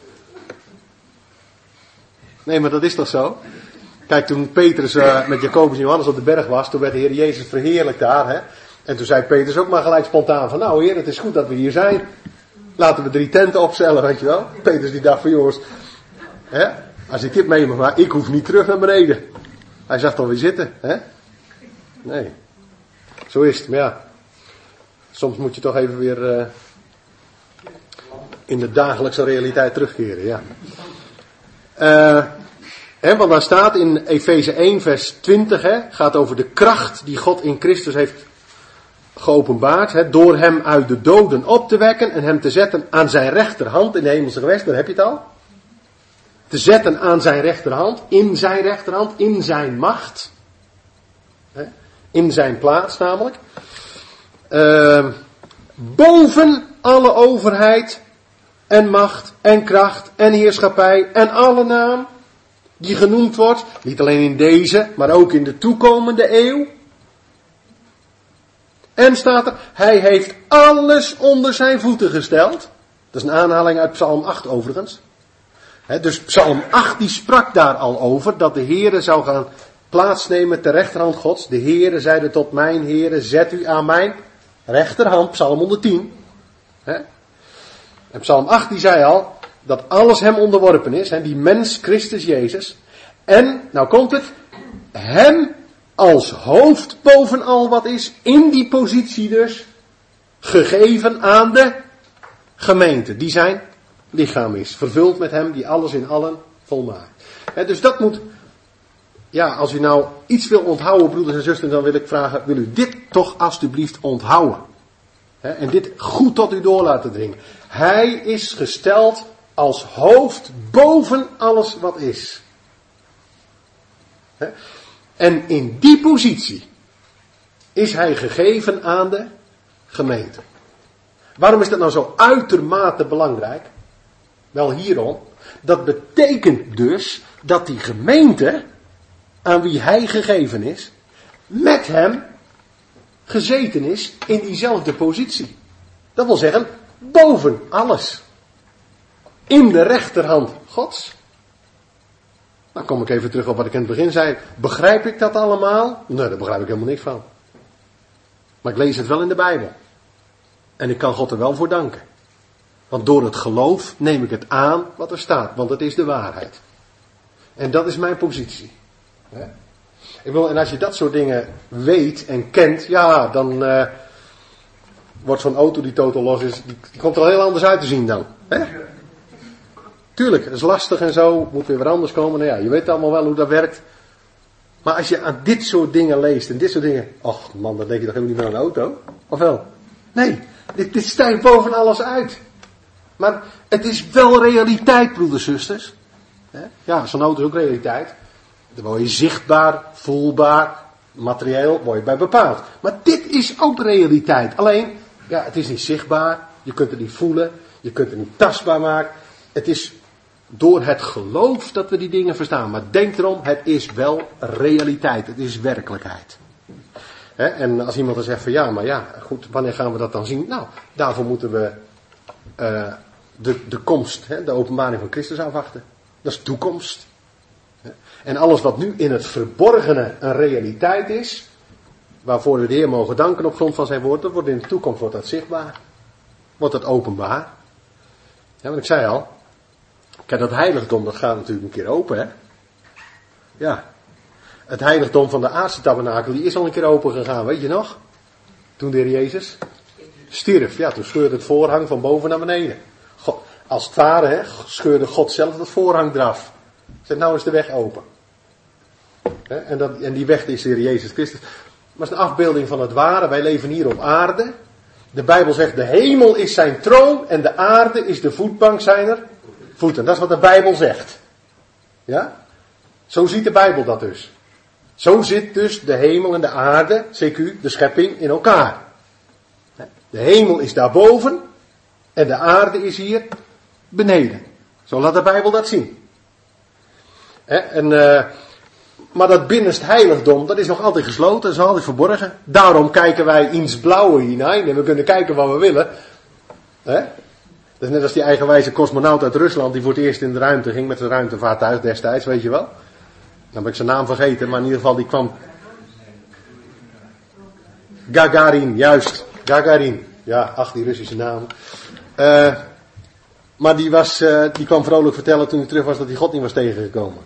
Nee, maar dat is toch zo? Kijk, toen Petrus met Jacobus en Johannes op de berg was, toen werd de Heer Jezus verheerlijkt daar. Hè? En toen zei Petrus ook maar gelijk spontaan van, nou Heer, het is goed dat we hier zijn. Laten we 3 tenten opstellen, weet je wel. Petrus die dacht van, jongens, hè? Als ik dit mee mag maken, ik hoef niet terug naar beneden. Hij zag toch weer zitten, hè? Nee. Zo is het, maar ja. Soms moet je toch even weer in de dagelijkse realiteit terugkeren, ja. Want daar staat in Efeze 1 vers 20, gaat over de kracht die God in Christus heeft geopenbaard, door hem uit de doden op te wekken en hem te zetten aan zijn rechterhand in de hemelse gewest, daar heb je het al. Te zetten aan zijn rechterhand, in zijn macht, in zijn plaats namelijk, boven alle overheid en macht en kracht en heerschappij en alle naam die genoemd wordt, niet alleen in deze, maar ook in de toekomende eeuw. En staat er, hij heeft alles onder zijn voeten gesteld. Dat is een aanhaling uit Psalm 8 overigens. Dus Psalm 8 die sprak daar al over, dat de Heere zou gaan plaatsnemen ter rechterhand Gods. De Heere zeide tot mijn Heere, zet u aan mijn rechterhand, Psalm 110. En Psalm 8 die zei al, dat alles hem onderworpen is, die mens Christus Jezus. En, nou komt het, hem als hoofd boven al wat is, in die positie dus, gegeven aan de gemeente, die zijn lichaam is. Vervuld met hem die alles in allen volmaakt. Dus dat moet, ja, als u nou iets wil onthouden, broeders en zusters, dan wil ik vragen, wil u dit toch alstublieft onthouden? En dit goed tot u door laten dringen. Hij is gesteld als hoofd boven alles wat is. En in die positie is hij gegeven aan de gemeente. Waarom is dat nou zo uitermate belangrijk? Wel hierom. Dat betekent dus dat die gemeente aan wie hij gegeven is, met hem gezeten is in diezelfde positie. Dat wil zeggen, boven alles. In de rechterhand Gods. Dan kom ik even terug op wat ik in het begin zei. Begrijp ik dat allemaal? Nee, daar begrijp ik helemaal niks van. Maar ik lees het wel in de Bijbel. En ik kan God er wel voor danken. Want door het geloof neem ik het aan wat er staat. Want het is de waarheid. En dat is mijn positie. En als je dat soort dingen weet en kent, ja, dan wordt zo'n auto die totaal los is, die komt er al heel anders uit te zien dan. Tuurlijk, het is lastig en zo, moet weer anders komen. Nou ja, je weet allemaal wel hoe dat werkt. Maar als je aan dit soort dingen leest en dit soort dingen, och man, dan denk je toch helemaal niet meer aan een auto? Of wel? Nee, dit stijgt boven alles uit. Maar het is wel realiteit, broeders en zusters. Ja, zo'n auto is ook realiteit. Daar word je zichtbaar, voelbaar, materieel, word je bij bepaald. Maar dit is ook realiteit. Alleen, ja, het is niet zichtbaar, je kunt het niet voelen, je kunt het niet tastbaar maken. Het is door het geloof dat we die dingen verstaan. Maar denk erom, het is wel realiteit, het is werkelijkheid. En als iemand dan zegt van ja, maar ja, goed, wanneer gaan we dat dan zien? Nou, daarvoor moeten we de komst, de openbaring van Christus afwachten. Dat is toekomst. En alles wat nu in het verborgene een realiteit is, waarvoor we de Heer mogen danken op grond van zijn woord, dat wordt in de toekomst wordt dat zichtbaar. Wordt dat openbaar. Ja, want ik zei al, kijk, dat heiligdom, dat gaat natuurlijk een keer open, hè. Ja. Het heiligdom van de aardse tabernakel, die is al een keer open gegaan, weet je nog? Toen de Heer Jezus stierf, ja, toen scheurde het voorhang van boven naar beneden. God, als het ware, scheurde God zelf het voorhang eraf. Zegt, nou is de weg open. En die weg is de Heer Jezus Christus. Maar het is een afbeelding van het ware. Wij leven hier op aarde. De Bijbel zegt, de hemel is zijn troon en de aarde is de voetbank zijner voeten. Dat is wat de Bijbel zegt. Ja? Zo ziet de Bijbel dat dus. Zo zit dus de hemel en de aarde, CQ, de schepping, in elkaar. De hemel is daarboven en de aarde is hier beneden. Zo laat de Bijbel dat zien. Maar dat binnenste heiligdom, dat is nog altijd gesloten, dat is nog altijd verborgen. Daarom kijken wij ins blauwe hinein en we kunnen kijken wat we willen. Dat is net als die eigenwijze cosmonaut uit Rusland die voor het eerst in de ruimte ging met zijn ruimtevaartuig destijds, weet je wel. Dan ben ik zijn naam vergeten, maar in ieder geval die kwam... Gagarin, juist. Gagarin. Ja, ach, die Russische naam. Maar die kwam vrolijk vertellen toen hij terug was dat hij God niet was tegengekomen.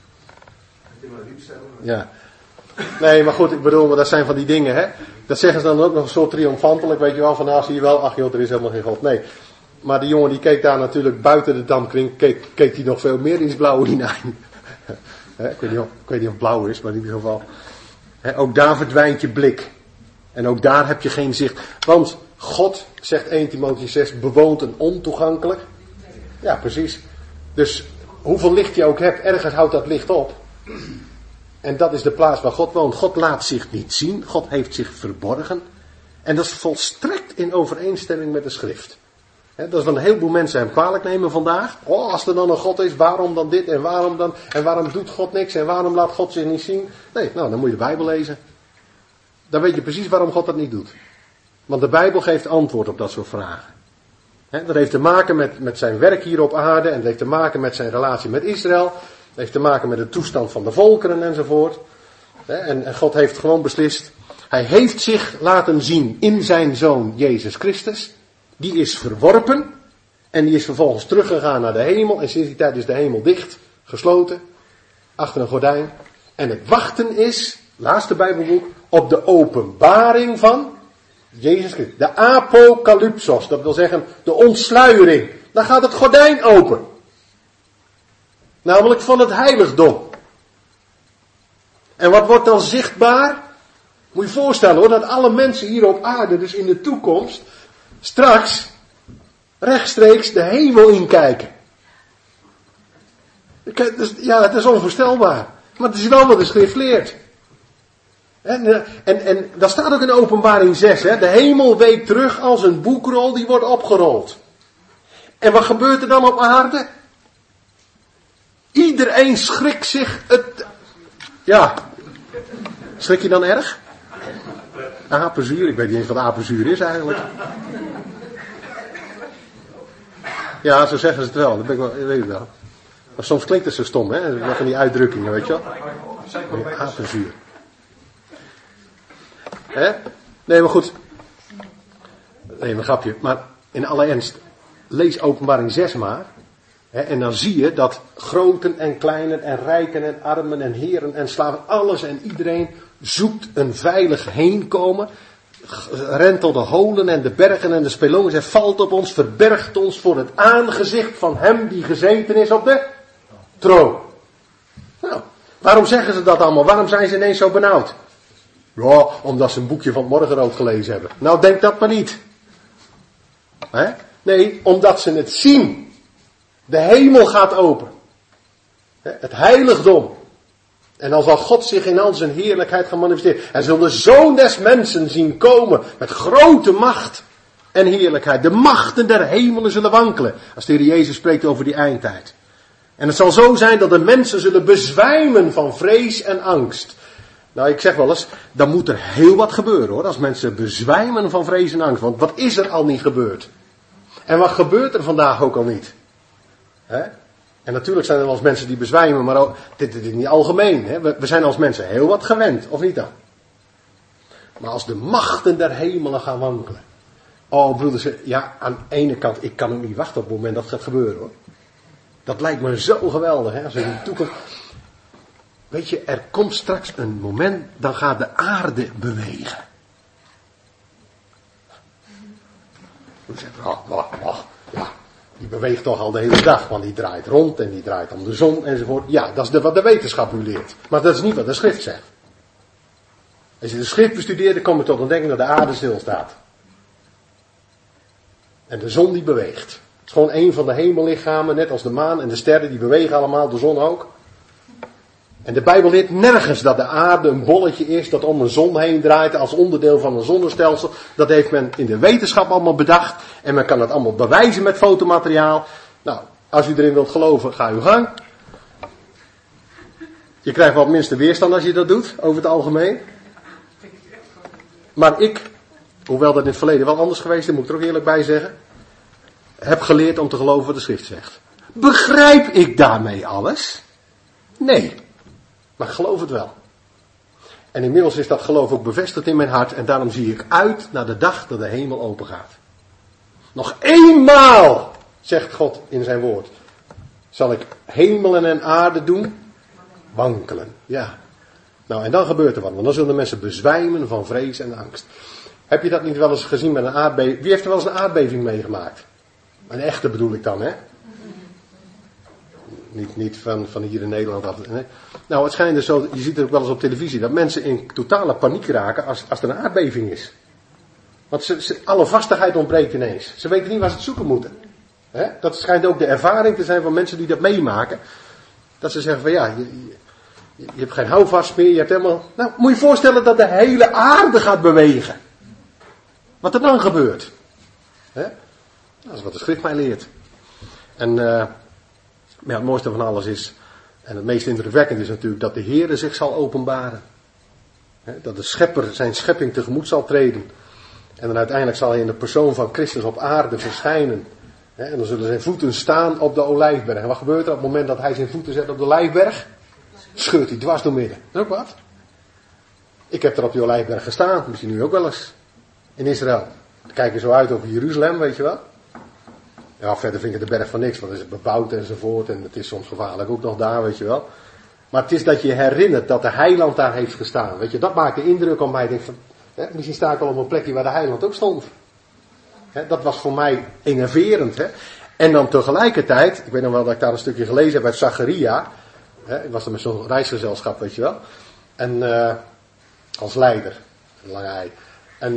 Ja. Nee, maar goed, ik bedoel, maar dat zijn van die dingen, hè. Dat zeggen ze dan ook nog een soort triomfantelijk, weet je wel, van nou zie je wel, ach joh, er is helemaal geen God. Nee. Maar die jongen die keek daar natuurlijk buiten de dampkring, keek hij nog veel meer in zijn blauwe hinein. Ik weet niet of het blauw is, maar in ieder geval. Ook daar verdwijnt je blik. En ook daar heb je geen zicht. Want God, zegt 1 Timotheüs 6, bewoont een ontoegankelijk. Ja, precies. Dus hoeveel licht je ook hebt, ergens houdt dat licht op. En dat is de plaats waar God woont. God laat zich niet zien. God heeft zich verborgen. En dat is volstrekt in overeenstemming met de schrift. Dat is wat een heleboel mensen hem kwalijk nemen vandaag. Oh, als er dan een God is, waarom dan dit en waarom dan? En waarom doet God niks en waarom laat God zich niet zien? Nee, nou dan moet je de Bijbel lezen. Dan weet je precies waarom God dat niet doet. Want de Bijbel geeft antwoord op dat soort vragen. Dat heeft te maken met zijn werk hier op aarde. En dat heeft te maken met zijn relatie met Israël. Dat heeft te maken met de toestand van de volkeren enzovoort. En God heeft gewoon beslist. Hij heeft zich laten zien in zijn Zoon Jezus Christus. Die is verworpen. En die is vervolgens teruggegaan naar de hemel. En sinds die tijd is de hemel dicht. Gesloten. Achter een gordijn. En het wachten is, laatste Bijbelboek, op de openbaring van Jezus Christus. De apocalypsos. Dat wil zeggen de ontsluiering. Dan gaat het gordijn open. Namelijk van het heiligdom. En wat wordt dan zichtbaar? Moet je je voorstellen hoor, dat alle mensen hier op aarde, dus in de toekomst, straks rechtstreeks de hemel inkijken. Ja, het is onvoorstelbaar. Maar het is wel wat de schrift leert. En dat staat ook in Openbaring 6. Hè? De hemel weekt terug als een boekrol die wordt opgerold. En wat gebeurt er dan op aarde? Iedereen schrikt zich het... Ja. Schrik je dan erg? Apenzuur, ik weet niet eens wat apenzuur is eigenlijk. Ja, zo zeggen ze het wel, dat weet ik wel. Maar soms klinkt het zo stom, hè? Van die uitdrukkingen, weet je wel. Nee, apenzuur. Hè? Nee, maar goed. Nee, maar grapje. Maar in alle ernst, lees Openbaring 6 maar. Hè, en dan zie je dat groten en kleinen en rijken en armen en heren en slaven, alles en iedereen zoekt een veilig heenkomen. Rent door de holen en de bergen en de spelongen en valt op ons, verbergt ons voor het aangezicht van hem die gezeten is op de troon. Nou, waarom zeggen ze dat allemaal? Waarom zijn ze ineens zo benauwd? Ja, omdat ze een boekje van het morgenrood gelezen hebben. Nou, denk dat maar niet. Hè? Nee, omdat ze het zien. De hemel gaat open. Het heiligdom. En dan zal God zich in al zijn heerlijkheid gaan manifesteren. En zullen de Zoon des mensen zien komen met grote macht en heerlijkheid. De machten der hemelen zullen wankelen. Als de Heer Jezus spreekt over die eindtijd. En het zal zo zijn dat de mensen zullen bezwijmen van vrees en angst. Nou, ik zeg wel eens, dan moet er heel wat gebeuren hoor. Als mensen bezwijmen van vrees en angst. Want wat is er al niet gebeurd? En wat gebeurt er vandaag ook al niet? Hè? En natuurlijk zijn er wel eens mensen die bezwijmen, maar ook, dit is niet algemeen. Hè? We zijn als mensen heel wat gewend, of niet dan? Maar als de machten der hemelen gaan wankelen. Oh broeders, ja, aan de ene kant, ik kan ook niet wachten op het moment dat het gaat gebeuren hoor. Dat lijkt me zo geweldig, hè, als er in de toekomst... Weet je, er komt straks een moment, dan gaat de aarde bewegen. Dan zeggen we, ja, die beweegt toch al de hele dag, want die draait rond en die draait om de zon enzovoort. Ja, dat is wat de wetenschap u leert. Maar dat is niet wat de schrift zegt. Als je de schrift bestudeert, dan kom je tot ontdekking dat de aarde stilstaat. En de zon die beweegt. Het is gewoon een van de hemellichamen, net als de maan en de sterren, die bewegen allemaal, de zon ook. En de Bijbel leert nergens dat de aarde een bolletje is dat om een zon heen draait als onderdeel van een zonnestelsel. Dat heeft men in de wetenschap allemaal bedacht. En men kan het allemaal bewijzen met fotomateriaal. Nou, als u erin wilt geloven, ga uw gang. Je krijgt wel het minste weerstand als je dat doet, over het algemeen. Maar ik, hoewel dat in het verleden wel anders geweest is, moet ik er ook eerlijk bij zeggen. heb geleerd om te geloven wat de schrift zegt. Begrijp ik daarmee alles? Nee. Maar ik geloof het wel. En inmiddels is dat geloof ook bevestigd in mijn hart. En daarom zie ik uit naar de dag dat de hemel open gaat. Nog eenmaal, zegt God in zijn woord, zal ik hemelen en aarde doen wankelen. Ja. Nou, en dan gebeurt er wat. Want dan zullen mensen bezwijmen van vrees en angst. Heb je dat niet wel eens gezien met een aardbeving? Wie heeft er wel eens een aardbeving meegemaakt? Een echte bedoel ik dan, hè? Niet van hier in Nederland af. Nee. Nou, het schijnt dus zo, je ziet het ook wel eens op televisie, dat mensen in totale paniek raken als er een aardbeving is. Want alle vastigheid ontbreekt ineens. Ze weten niet waar ze het zoeken moeten. Hè? Dat schijnt ook de ervaring te zijn van mensen die dat meemaken. Dat ze zeggen van ja, je hebt geen houvast meer, je hebt helemaal... Nou, moet je je voorstellen dat de hele aarde gaat bewegen. Wat er dan gebeurt. Hè? Dat is wat de schrift mij leert. En maar het mooiste van alles is, en het meest indrukwekkend is natuurlijk, dat de Heere zich zal openbaren. Hè? Dat de schepper zijn schepping tegemoet zal treden. En dan uiteindelijk zal hij in de persoon van Christus op aarde verschijnen. Hè? En dan zullen zijn voeten staan op de Olijfberg. En wat gebeurt er op het moment dat hij zijn voeten zet op de Olijfberg? Scheurt hij dwars door midden. Dat is ook wat. Ik heb er op die Olijfberg gestaan, misschien nu ook wel eens. In Israël. Dan kijk je zo uit over Jeruzalem, weet je wel. Ja, verder vind ik het de berg van niks, want het is bebouwd enzovoort. En het is soms gevaarlijk ook nog daar, weet je wel. Maar het is dat je herinnert dat de heiland daar heeft gestaan. Weet je, dat maakt de indruk op mij. Ik denk van, hè, misschien sta ik al op een plekje waar de heiland ook stond. Hè, dat was voor mij enerverend. Hè. En dan tegelijkertijd, ik weet nog wel dat ik daar een stukje gelezen heb uit Zacharia. Hè, ik was er met zo'n reisgezelschap, weet je wel. En als leider. Een lange ei. En,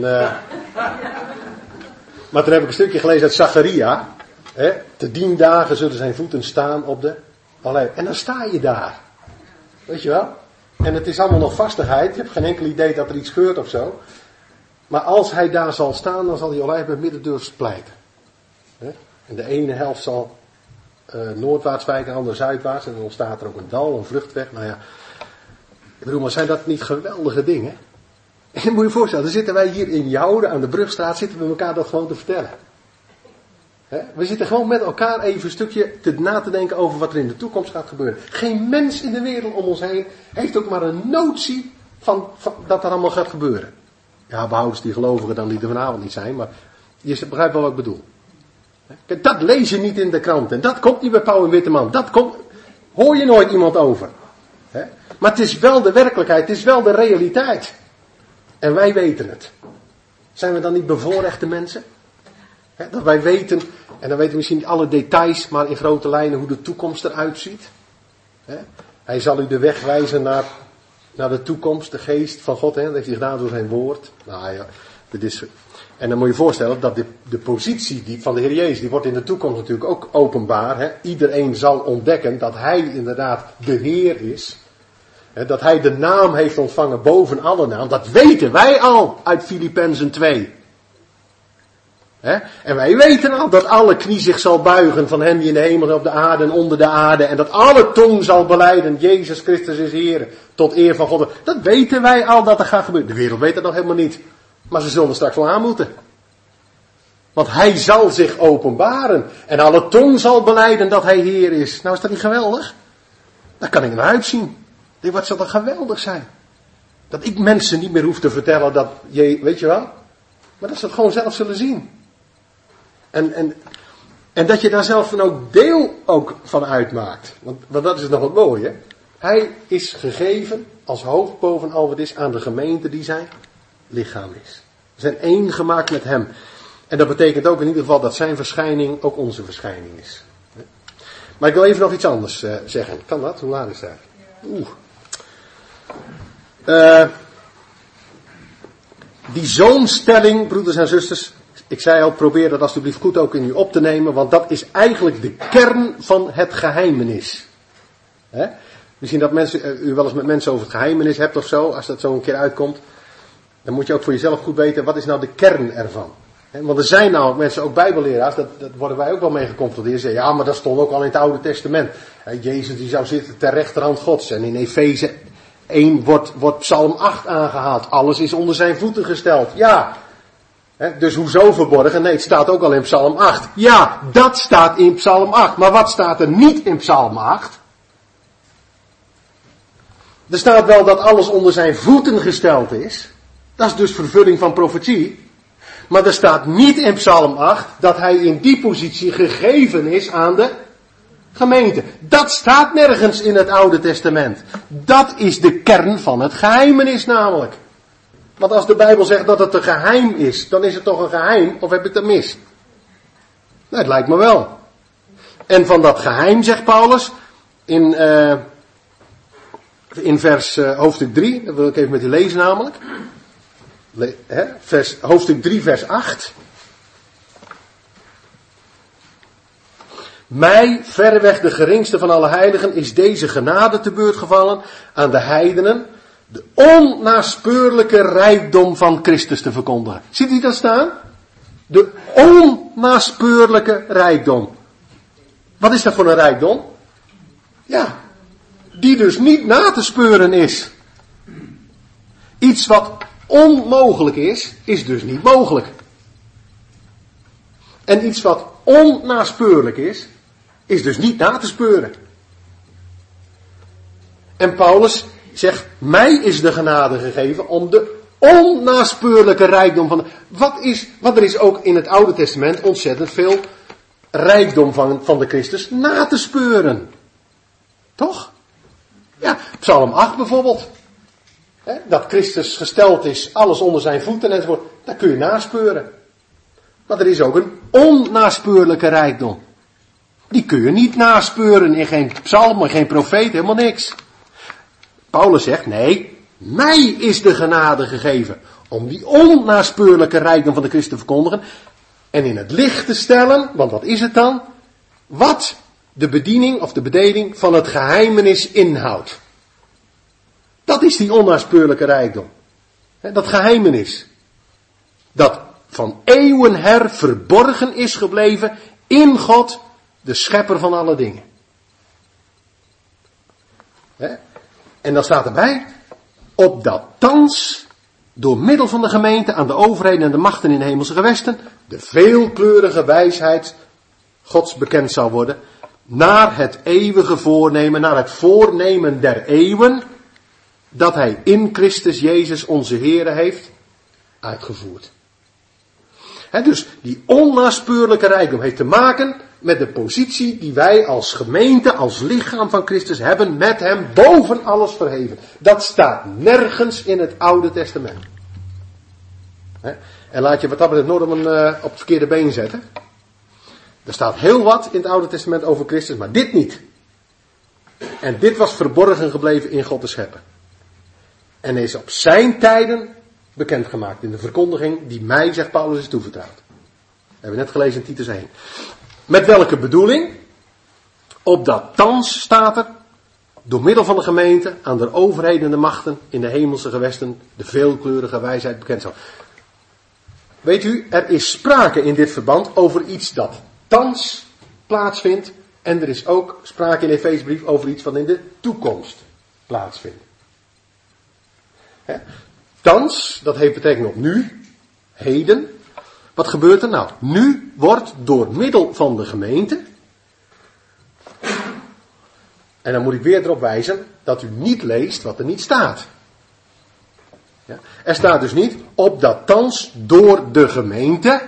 maar toen heb ik een stukje gelezen uit Zacharia. Hè, te 10 dagen zullen zijn voeten staan op de olijf. En dan sta je daar. Weet je wel? En het is allemaal nog vastigheid. Je hebt geen enkel idee dat er iets gebeurt of zo. Maar als hij daar zal staan, dan zal die olijf met middendeur splijten. Hè? En de ene helft zal noordwaarts wijken, de andere zuidwaarts. En dan ontstaat er ook een dal, een vluchtweg. Nou ja, ik bedoel, maar zijn dat niet geweldige dingen? En dan moet je je voorstellen, dan zitten wij hier in Jouden aan de Brugstraat, zitten we elkaar dat gewoon te vertellen. He? We zitten gewoon met elkaar even een stukje na te denken over wat er in de toekomst gaat gebeuren. Geen mens in de wereld om ons heen heeft ook maar een notie van dat er allemaal gaat gebeuren. Ja, behoudens die gelovigen dan die er vanavond niet zijn, maar je begrijpt wel wat ik bedoel. Kijk, dat lees je niet in de krant en dat komt niet bij Pauw en Witteman. Hoor je nooit iemand over. He? Maar het is wel de werkelijkheid, het is wel de realiteit. En wij weten het. Zijn we dan niet bevoorrechte mensen? He, dat wij weten, en dan weten we misschien niet alle details, maar in grote lijnen hoe de toekomst eruit ziet. He, hij zal u de weg wijzen naar de toekomst, de geest van God. He, dat heeft hij gedaan door zijn woord. Nou ja, dit is, en dan moet je je voorstellen dat de positie van de Heer Jezus, die wordt in de toekomst natuurlijk ook openbaar. He. Iedereen zal ontdekken dat hij inderdaad de Heer is. Dat hij de naam heeft ontvangen boven alle naam. Dat weten wij al uit Filippenzen 2. En wij weten al dat alle knie zich zal buigen van hem die in de hemel en op de aarde en onder de aarde. En dat alle tong zal belijden, Jezus Christus is Heer, tot eer van God. Dat weten wij al dat er gaat gebeuren. De wereld weet dat nog helemaal niet. Maar ze zullen er straks wel aan moeten. Want hij zal zich openbaren. En alle tong zal belijden dat hij Heer is. Nou, is dat niet geweldig? Daar kan ik naar uitzien. Wat zal dat geweldig zijn. Dat ik mensen niet meer hoef te vertellen dat, weet je wel. Maar dat ze het gewoon zelf zullen zien. En dat je daar zelf van ook deel van uitmaakt. Want dat is nog wat mooie. Hij is gegeven als hoofd boven al wat is aan de gemeente die zijn lichaam is. We zijn één gemaakt met hem. En dat betekent ook in ieder geval dat zijn verschijning ook onze verschijning is. Maar ik wil even nog iets anders zeggen. Kan dat? Hoe laat is dat? Die zoonstelling, broeders en zusters, ik zei al, probeer dat alsjeblieft goed ook in u op te nemen, want dat is eigenlijk de kern van het geheimenis. Misschien dat u wel eens met mensen over het geheimenis hebt of zo, als dat zo een keer uitkomt, dan moet je ook voor jezelf goed weten, wat is nou de kern ervan? Want er zijn nou mensen, ook bijbelleraars, dat worden wij ook wel mee geconfronteerd. Zeggen, ja, maar dat stond ook al in het Oude Testament. Jezus die zou zitten ter rechterhand Gods. En in Efeze 1 wordt Psalm 8 aangehaald. Alles is onder zijn voeten gesteld. Ja, Dus hoezo verborgen? Nee, het staat ook al in Psalm 8. Ja, dat staat in Psalm 8. Maar wat staat er niet in Psalm 8? Er staat wel dat alles onder zijn voeten gesteld is. Dat is dus vervulling van profetie. Maar er staat niet in Psalm 8 dat hij in die positie gegeven is aan de gemeente. Dat staat nergens in het Oude Testament. Dat is de kern van het geheimenis namelijk. Want als de Bijbel zegt dat het een geheim is, dan is het toch een geheim, of heb ik dat mis? Nou, het lijkt me wel. En van dat geheim, zegt Paulus, in hoofdstuk 3, dat wil ik even met u lezen namelijk. Hoofdstuk 3, vers 8. Mij, verreweg de geringste van alle heiligen, is deze genade te beurt gevallen aan de heidenen, de onnaspeurlijke rijkdom van Christus te verkondigen. Ziet u dat staan? De onnaspeurlijke rijkdom. Wat is dat voor een rijkdom? Ja, die dus niet na te speuren is. Iets wat onmogelijk is dus niet mogelijk. En iets wat onnaspeurlijk is dus niet na te speuren. En Paulus zegt, mij is de genade gegeven om de onnaspeurlijke rijkdom van... Want er is ook in het Oude Testament ontzettend veel rijkdom van de Christus na te speuren. Toch? Ja, Psalm 8 bijvoorbeeld. Dat Christus gesteld is, alles onder zijn voeten enzovoort. Dat kun je naspeuren. Maar er is ook een onnaspeurlijke rijkdom. Die kun je niet naspeuren in geen psalm, in geen profeet, helemaal niks. Paulus zegt, nee, mij is de genade gegeven om die onnaspeurlijke rijkdom van de Christus te verkondigen en in het licht te stellen, want wat is het dan? Wat de bediening of de bedeling van het geheimenis inhoudt. Dat is die onnaspeurlijke rijkdom. Dat geheimenis. Dat van eeuwen her verborgen is gebleven in God, de schepper van alle dingen. En dan staat erbij, opdat thans door middel van de gemeente aan de overheden en de machten in de hemelse gewesten de veelkleurige wijsheid Gods bekend zal worden, naar het eeuwige voornemen, naar het voornemen der eeuwen, dat hij in Christus Jezus onze Heere heeft uitgevoerd. Dus die onnaspeurlijke rijkdom heeft te maken met de positie die wij als gemeente, als lichaam van Christus hebben, met hem boven alles verheven. Dat staat nergens in het Oude Testament. En laat je wat dat betreft Norman op het verkeerde been zetten. Er staat heel wat in het Oude Testament over Christus, maar dit niet. En dit was verborgen gebleven in God de Schepper. En is op zijn tijden bekendgemaakt in de verkondiging die mij, zegt Paulus, is toevertrouwd. Dat hebben we net gelezen in Titus 1. Met welke bedoeling? Opdat thans, staat er, door middel van de gemeente aan de overheden en de machten in de hemelse gewesten de veelkleurige wijsheid bekend zal. Weet u, er is sprake in dit verband over iets dat thans plaatsvindt. En er is ook sprake in de Efezebrief over iets wat in de toekomst plaatsvindt. Thans, dat heeft betrekking op nu, heden. Wat gebeurt er nou? Nu wordt door middel van de gemeente, en dan moet ik weer erop wijzen dat u niet leest wat er niet staat. Ja? Er staat dus niet, opdat thans door de gemeente.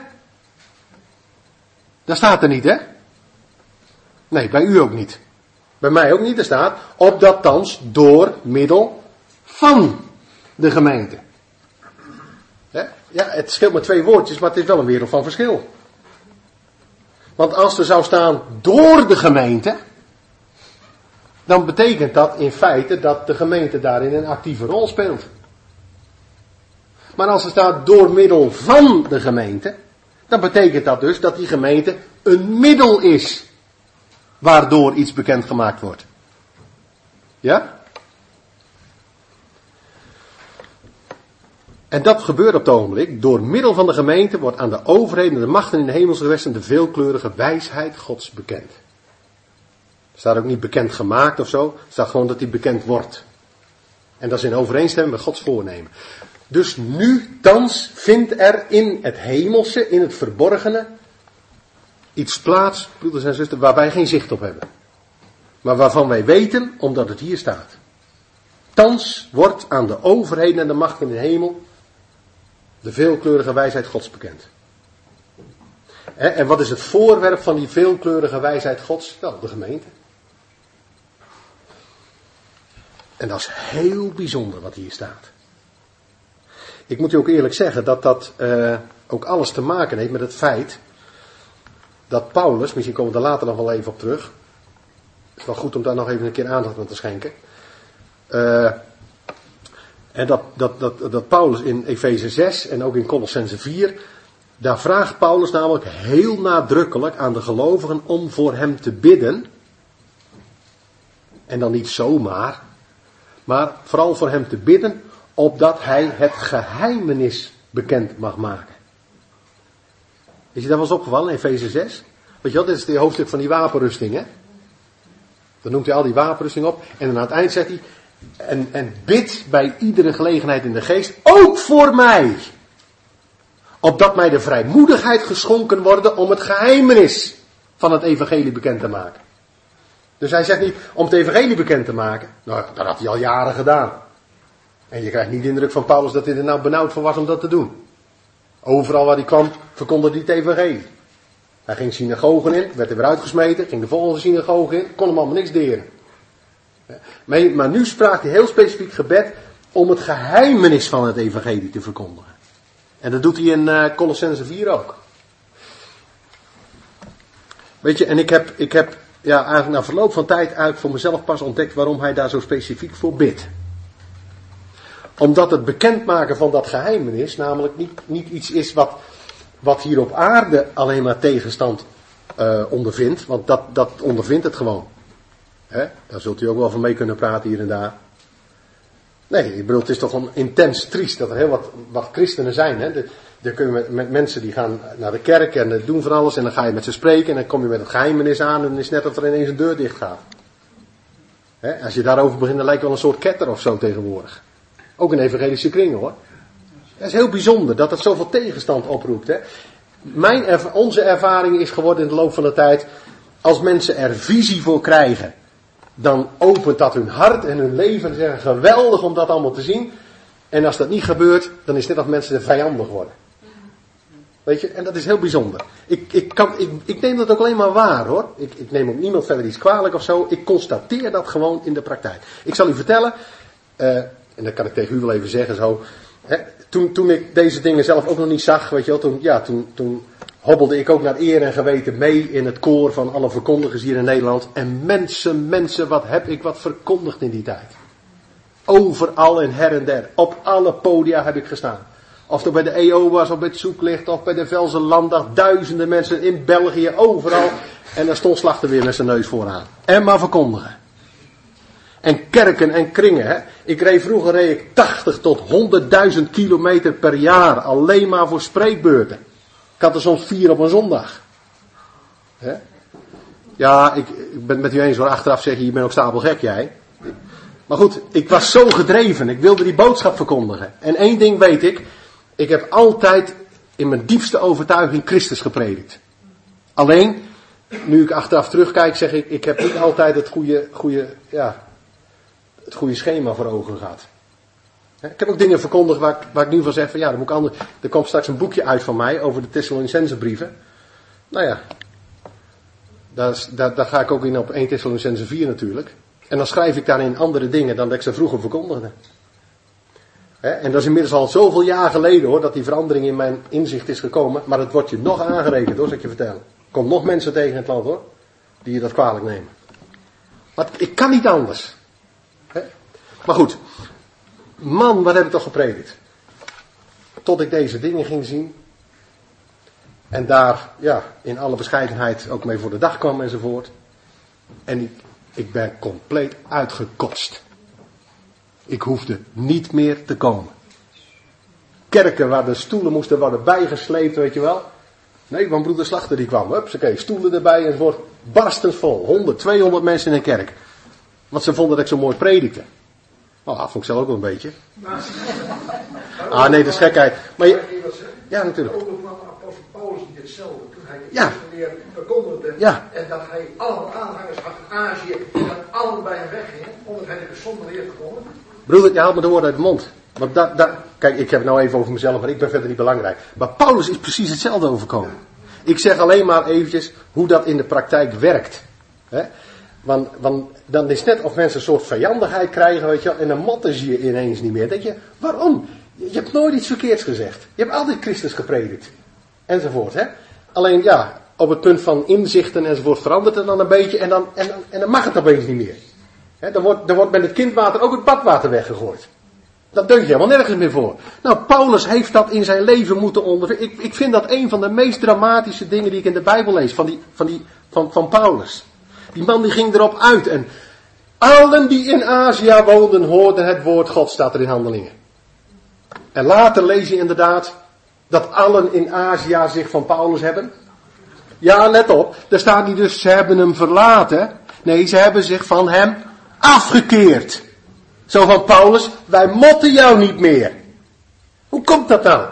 Dat staat er niet, hè? Nee, bij u ook niet. Bij mij ook niet. Er staat, opdat thans door middel van de gemeente. Ja, het scheelt maar 2 woordjes, maar het is wel een wereld van verschil. Want als er zou staan door de gemeente, dan betekent dat in feite dat de gemeente daarin een actieve rol speelt. Maar als er staat door middel van de gemeente, dan betekent dat dus dat die gemeente een middel is waardoor iets bekendgemaakt wordt. Ja? En dat gebeurt op het ogenblik. Door middel van de gemeente wordt aan de overheden en de machten in de hemelse gewesten de veelkleurige wijsheid Gods bekend. Er staat ook niet bekend gemaakt of zo. Er staat gewoon dat die bekend wordt. En dat is in overeenstemming met Gods voornemen. Dus nu, thans, vindt er in het hemelse, in het verborgene, iets plaats, broeders en zusters, waar wij geen zicht op hebben. Maar waarvan wij weten, omdat het hier staat. Thans wordt aan de overheden en de macht in de hemel de veelkleurige wijsheid Gods bekend. En wat is het voorwerp van die veelkleurige wijsheid Gods? Wel, de gemeente. En dat is heel bijzonder wat hier staat. Ik moet u ook eerlijk zeggen dat dat ook alles te maken heeft met het feit dat Paulus, misschien komen we er later nog wel even op terug. Het is wel goed om daar nog even een keer aandacht aan te schenken. En dat Paulus in Efeze 6 en ook in Colossense 4, daar vraagt Paulus namelijk heel nadrukkelijk aan de gelovigen om voor hem te bidden. En dan niet zomaar, maar vooral voor hem te bidden, opdat hij het geheimenis bekend mag maken. Is je dat wel eens opgevallen in Efeze 6? Weet je wel, dit is het hoofdstuk van die wapenrusting, hè? Dan noemt hij al die wapenrusting op. En dan aan het eind zegt hij, en bid bij iedere gelegenheid in de geest, ook voor mij. Opdat mij de vrijmoedigheid geschonken worden om het geheimenis van het evangelie bekend te maken. Dus hij zegt niet om het evangelie bekend te maken. Nou, dat had hij al jaren gedaan. En je krijgt niet de indruk van Paulus dat hij er nou benauwd voor was om dat te doen. Overal waar hij kwam, verkondigde hij het evangelie. Hij ging synagogen in, werd er weer uitgesmeten, ging de volgende synagoge in, kon hem allemaal niks deren. Maar nu sprak hij heel specifiek gebed om het geheimenis van het evangelie te verkondigen. En dat doet hij in Colossense 4 ook. Weet je, en ik heb eigenlijk na verloop van tijd eigenlijk voor mezelf pas ontdekt waarom hij daar zo specifiek voor bidt. Omdat het bekendmaken van dat geheimenis namelijk niet iets is wat hier op aarde alleen maar tegenstand ondervindt. Want dat ondervindt het gewoon. Daar zult u ook wel van mee kunnen praten hier en daar. Nee, ik bedoel, het is toch gewoon intens triest dat er heel wat christenen zijn. Hè? Dan kun je met mensen die gaan naar de kerk en doen van alles. En dan ga je met ze spreken en dan kom je met het geheimenis aan. En dan is het net of er ineens een deur dicht gaat. Als je daarover begint, dan lijkt wel een soort ketter of zo tegenwoordig. Ook in evangelische kringen, hoor. Het is heel bijzonder dat het zoveel tegenstand oproept. Hè? Onze ervaring is geworden in de loop van de tijd, als mensen er visie voor krijgen, dan opent dat hun hart en hun leven en zeggen geweldig om dat allemaal te zien. En als dat niet gebeurt, dan is het net of mensen er vijandig worden. Weet je, en dat is heel bijzonder. Ik neem dat ook alleen maar waar, hoor. Ik neem ook niemand verder iets kwalijk of zo. Ik constateer dat gewoon in de praktijk. Ik zal u vertellen, en dat kan ik tegen u wel even zeggen zo. Toen ik deze dingen zelf ook nog niet zag, weet je wel, toen hobbelde ik ook naar eer en geweten mee in het koor van alle verkondigers hier in Nederland. En mensen, wat heb ik wat verkondigd in die tijd. Overal en her en der. Op alle podia heb ik gestaan. Of het bij de EO was, of bij het Zoeklicht, of bij de Velse Landdag. Duizenden mensen in België, overal. En daar stond Slachter weer met zijn neus vooraan. En maar verkondigen. En kerken en kringen. Hè. Vroeger reed ik 80 tot 100.000 kilometer per jaar. Alleen maar voor spreekbeurten. Ik had er soms 4 op een zondag. Hè? Ja, ik ben het met u eens hoor. Achteraf zeg je bent ook stapelgek jij. Maar goed, ik was zo gedreven. Ik wilde die boodschap verkondigen. En één ding weet ik. Ik heb altijd in mijn diepste overtuiging Christus gepredikt. Alleen, nu ik achteraf terugkijk, zeg ik heb niet altijd het goede schema voor ogen gehad. Ik heb ook dingen verkondigd waar ik nu van zeg van ja, dan moet ik anders. Er komt straks een boekje uit van mij over de Thessalonicensebrieven. Nou ja, daar ga ik ook in op 1 Thessalonicense 4 natuurlijk. En dan schrijf ik daarin andere dingen dan dat ik ze vroeger verkondigde. En dat is inmiddels al zoveel jaar geleden hoor, dat die verandering in mijn inzicht is gekomen. Maar het wordt je nog aangerekend hoor, zal ik je vertellen. Er komt nog mensen tegen in het land hoor, die je dat kwalijk nemen. Maar ik kan niet anders. Maar goed, man, wat heb ik toch gepredikt? Tot ik deze dingen ging zien. En daar, ja, in alle bescheidenheid ook mee voor de dag kwam enzovoort. En ik ben compleet uitgekotst. Ik hoefde niet meer te komen. Kerken waar de stoelen moesten worden bijgesleept, weet je wel. Nee, want broeder Slachter die kwam. Hupsakee, stoelen erbij enzovoort. Barstens vol. 100, 200 mensen in een kerk. Want ze vonden dat ik zo mooi predikte. Oh, dat vond ik zelf ook wel een beetje. Ah nee, dat is gekheid. Maar ja, natuurlijk. Ook van apostel Paulus niet hetzelfde. Toen hij de Ja. weer verkondigde. Ja. En dat hij allemaal aanhangers had in Azië. En dat allen bij hem weggingen. Omdat hij de gezonde leer verkondigde. Broeder, je haalt me de woorden uit de mond. Maar kijk, ik heb het nou even over mezelf, maar ik ben verder niet belangrijk. Maar Paulus is precies hetzelfde overkomen. Ik zeg alleen maar eventjes hoe dat in de praktijk werkt. Hè? Want dan is het net of mensen een soort vijandigheid krijgen, weet je wel, en dan motten ze je ineens niet meer. Denk je, waarom? Je hebt nooit iets verkeerds gezegd. Je hebt altijd Christus gepredikt. Enzovoort, hè. Alleen, ja, op het punt van inzichten enzovoort verandert het dan een beetje en dan mag het opeens niet meer. Hè, dan wordt met het kindwater ook het badwater weggegooid. Dat deugt je helemaal nergens meer voor. Nou, Paulus heeft dat in zijn leven moeten ondervinden. Ik vind dat een van de meest dramatische dingen die ik in de Bijbel lees, van Paulus. Die man die ging erop uit en allen die in Azië woonden hoorden het woord God, staat er in Handelingen. En later lees je inderdaad dat allen in Azië zich van Paulus hebben. Ja, let op, daar staat niet dus ze hebben hem verlaten. Nee, ze hebben zich van hem afgekeerd. Zo van Paulus, wij motten jou niet meer. Hoe komt dat nou?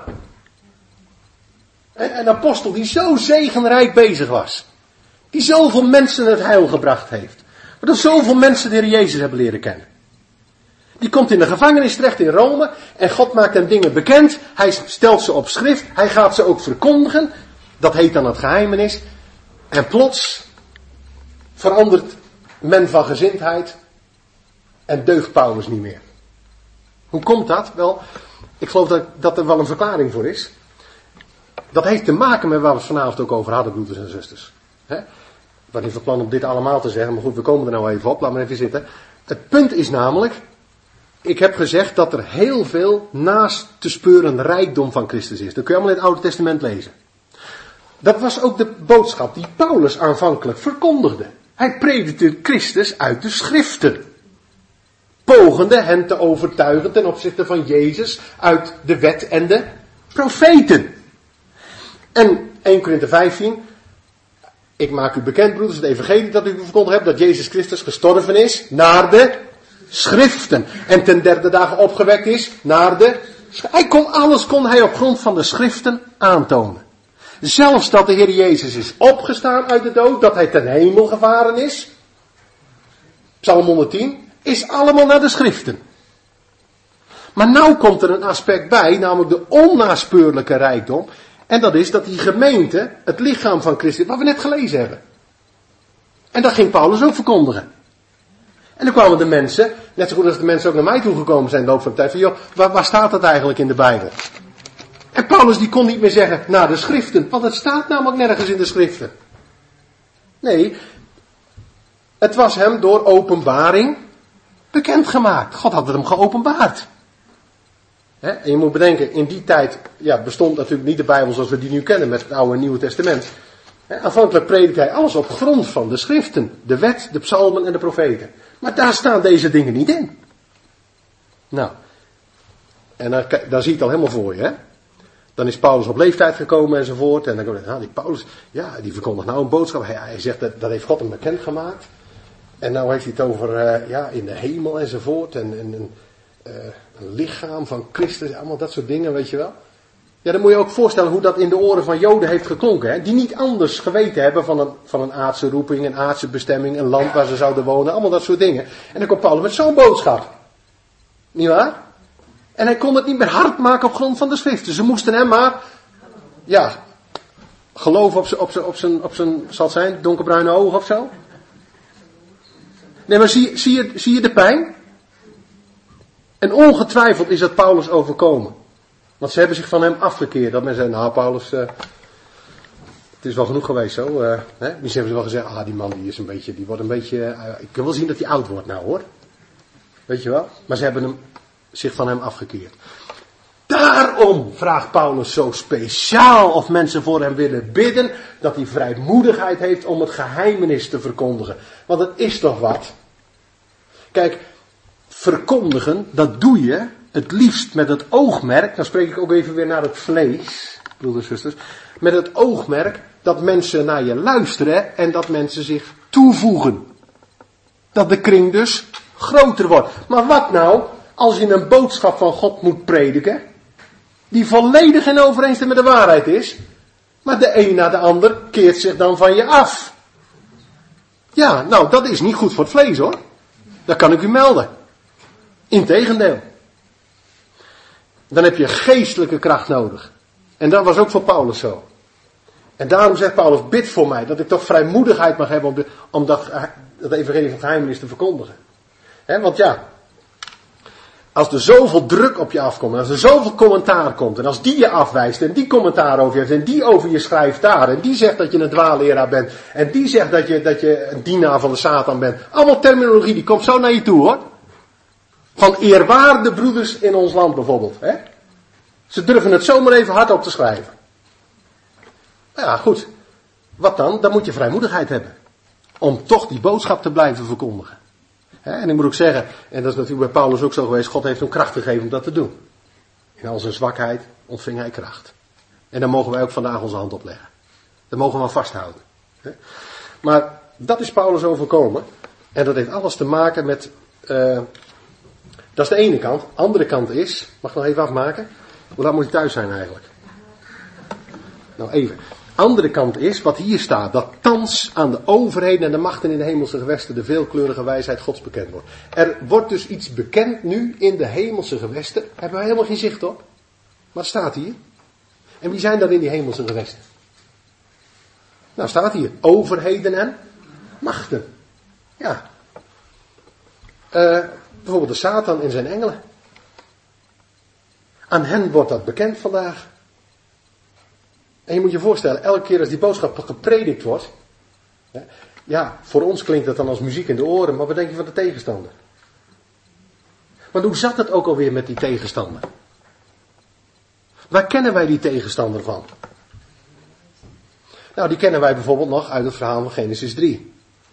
Een apostel die zo zegenrijk bezig was. Die zoveel mensen het heil gebracht heeft. Maar dat zoveel mensen de Heer Jezus hebben leren kennen. Die komt in de gevangenis terecht in Rome. En God maakt hem dingen bekend. Hij stelt ze op schrift. Hij gaat ze ook verkondigen. Dat heet dan het geheimenis. En plots verandert men van gezindheid. En deugt Paulus niet meer. Hoe komt dat? Wel, ik geloof dat er wel een verklaring voor is. Dat heeft te maken met waar we het vanavond ook over hadden, broeders en zusters. Ik was niet van plan om dit allemaal te zeggen, maar goed, we komen er nou even op. Laat maar even zitten. Het punt is namelijk, ik heb gezegd dat er heel veel naast te speuren rijkdom van Christus is. Dat kun je allemaal in het Oude Testament lezen. Dat was ook de boodschap die Paulus aanvankelijk verkondigde. Hij predikte Christus uit de schriften. Pogende hen te overtuigen ten opzichte van Jezus uit de wet en de profeten. En 1 Korinthe 15. Ik maak u bekend, broeders, het evangelie dat u verkondigd hebt, dat Jezus Christus gestorven is naar de schriften. En ten derde dagen opgewekt is naar de... Alles kon hij op grond van de schriften aantonen. Zelfs dat de Heer Jezus is opgestaan uit de dood, dat hij ten hemel gevaren is. Psalm 110. Is allemaal naar de schriften. Maar nou komt er een aspect bij, namelijk de onnaspeurlijke rijkdom. En dat is dat die gemeente, het lichaam van Christus, wat we net gelezen hebben. En dat ging Paulus ook verkondigen. En dan kwamen de mensen, net zo goed als de mensen ook naar mij toegekomen zijn in de loop van de tijd, van joh, waar staat dat eigenlijk in de Bijbel? En Paulus die kon niet meer zeggen, naar de schriften, want het staat namelijk nergens in de schriften. Nee, het was hem door openbaring bekendgemaakt. God had het hem geopenbaard. En je moet bedenken, in die tijd bestond natuurlijk niet de Bijbel zoals we die nu kennen met het Oude en Nieuwe Testament. Aanvankelijk predikte hij alles op grond van de schriften, de wet, de psalmen en de profeten. Maar daar staan deze dingen niet in. Nou, en daar zie je het al helemaal voor je. Hè? Dan is Paulus op leeftijd gekomen enzovoort. En dan komt die Paulus, die verkondigt nou een boodschap. Hij zegt dat heeft God hem bekendgemaakt. En nou heeft hij het over in de hemel enzovoort. En een lichaam van Christus. Allemaal dat soort dingen, weet je wel. Ja, dan moet je ook voorstellen hoe dat in de oren van Joden heeft geklonken. Hè? Die niet anders geweten hebben van een aardse roeping, een aardse bestemming, een land waar ze zouden wonen. Allemaal dat soort dingen. En dan komt Paulus met zo'n boodschap. Niet waar? En hij kon het niet meer hard maken op grond van de schriften. Ze moesten hem maar, geloven op zijn, zal het zijn, donkerbruine ogen of zo. Nee, maar zie je de pijn? En ongetwijfeld is dat Paulus overkomen. Want ze hebben zich van hem afgekeerd. Dat men zei, nou Paulus, het is wel genoeg geweest zo. Misschien hebben ze wel gezegd, die man die wordt een beetje, ik kan wel zien dat hij oud wordt nou hoor. Weet je wel? Maar ze hebben zich van hem afgekeerd. Daarom vraagt Paulus zo speciaal of mensen voor hem willen bidden, dat hij vrijmoedigheid heeft om het geheimenis te verkondigen. Want het is toch wat? Kijk, verkondigen, dat doe je het liefst met het oogmerk, dan spreek ik ook even weer naar het vlees, broeders en zusters, met het oogmerk dat mensen naar je luisteren en dat mensen zich toevoegen. Dat de kring dus groter wordt. Maar wat nou als je een boodschap van God moet prediken, die volledig in overeenstemming met de waarheid is, maar de een na de ander keert zich dan van je af. Ja, nou, dat is niet goed voor het vlees, hoor. Dat kan ik u melden. Integendeel. Dan heb je geestelijke kracht nodig. En dat was ook voor Paulus zo. En daarom zegt Paulus, bid voor mij, dat ik toch vrijmoedigheid mag hebben om dat evangelie van geheimenis te verkondigen. Want ja, als er zoveel druk op je afkomt, en als er zoveel commentaar komt, en als die je afwijst, en die commentaar over je heeft, en die over je schrijft daar, en die zegt dat je een dwaalleraar bent, en die zegt dat je een dienaar van de Satan bent. Allemaal terminologie, die komt zo naar je toe, hoor. Van eerwaarde broeders in ons land bijvoorbeeld. Hè? Ze durven het zomaar even hardop te schrijven. Ja, goed. Wat dan? Dan moet je vrijmoedigheid hebben. Om toch die boodschap te blijven verkondigen. En ik moet ook zeggen, en dat is natuurlijk bij Paulus ook zo geweest, God heeft hem kracht gegeven om dat te doen. In al zijn zwakheid ontving hij kracht. En daar mogen wij ook vandaag onze hand op leggen. Daar mogen we aan vasthouden. Maar dat is Paulus overkomen. En dat heeft alles te maken met... dat is de ene kant. De andere kant is... Mag ik nog even afmaken? Hoe laat moet ik thuis zijn eigenlijk? Nou even. Andere kant is wat hier staat. Dat thans aan de overheden en de machten in de hemelse gewesten de veelkleurige wijsheid Gods bekend wordt. Er wordt dus iets bekend nu in de hemelse gewesten. Daar hebben wij helemaal geen zicht op. Maar het staat hier. En wie zijn dan in die hemelse gewesten? Nou staat hier. Overheden en machten. Ja. Bijvoorbeeld de Satan en zijn engelen. Aan hen wordt dat bekend vandaag. En je moet je voorstellen, elke keer als die boodschap gepredikt wordt. Ja, voor ons klinkt dat dan als muziek in de oren, maar wat denk je van de tegenstander? Want hoe zat het ook alweer met die tegenstander? Waar kennen wij die tegenstander van? Nou, die kennen wij bijvoorbeeld nog uit het verhaal van Genesis 3.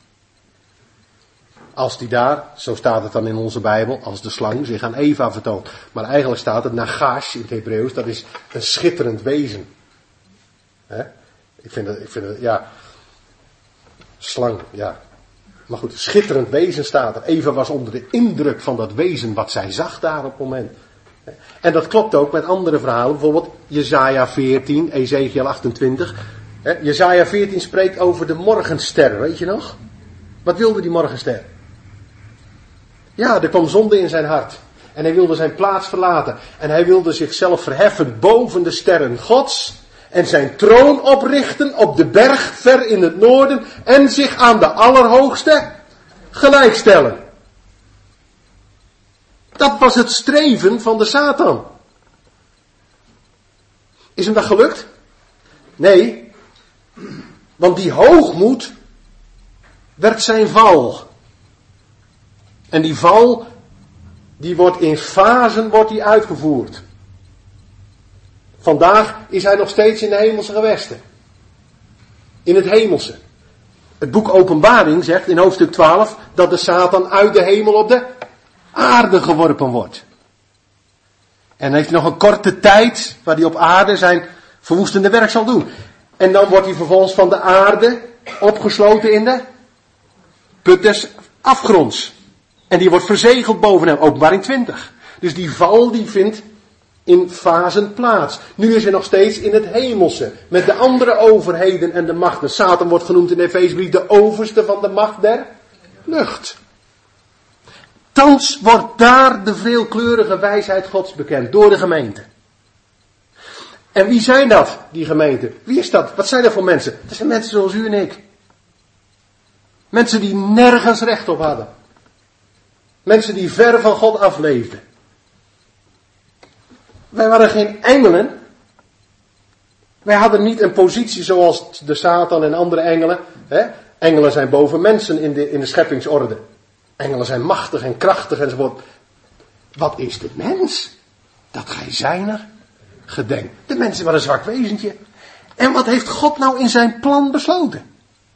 Als die daar, zo staat het dan in onze Bijbel, als de slang zich aan Eva vertoont. Maar eigenlijk staat het Nagash in het Hebreeuws, dat is een schitterend wezen. Ik vind het, ja, slang, ja. Maar goed, schitterend wezen staat er. Eva was onder de indruk van dat wezen wat zij zag daar op het moment. En dat klopt ook met andere verhalen, bijvoorbeeld Jesaja 14, Ezekiel 28. Jesaja 14 spreekt over de morgenster, weet je nog? Wat wilde die morgenster? Ja, er kwam zonde in zijn hart. En hij wilde zijn plaats verlaten. En hij wilde zichzelf verheffen boven de sterren Gods. En zijn troon oprichten op de berg ver in het noorden. En zich aan de Allerhoogste gelijkstellen. Dat was het streven van de Satan. Is hem dat gelukt? Nee. Want die hoogmoed werd zijn val. En die val, die wordt in fasen uitgevoerd. Vandaag is hij nog steeds in de hemelse gewesten. In het hemelse. Het boek Openbaring zegt in hoofdstuk 12 dat de Satan uit de hemel op de aarde geworpen wordt. En dan heeft hij nog een korte tijd waar hij op aarde zijn verwoestende werk zal doen. En dan wordt hij vervolgens van de aarde opgesloten in de put des afgronds. En die wordt verzegeld boven hem, Openbaring 20. Dus die val die vindt in fasen plaats. Nu is hij nog steeds in het hemelse. Met de andere overheden en de machten. Satan wordt genoemd in de Efezebrief de overste van de macht der lucht. Thans wordt daar de veelkleurige wijsheid Gods bekend. Door de gemeente. En wie zijn dat, die gemeente? Wie is dat? Wat zijn dat voor mensen? Dat zijn mensen zoals u en ik. Mensen die nergens recht op hadden. Mensen die ver van God afleefden. Wij waren geen engelen. Wij hadden niet een positie zoals de Satan en andere engelen. Engelen zijn boven mensen in de scheppingsorde. Engelen zijn machtig en krachtig enzovoort. Wat is de mens? Dat gij zijner gedenkt. De mensen waren een zwak wezentje. En wat heeft God nou in zijn plan besloten?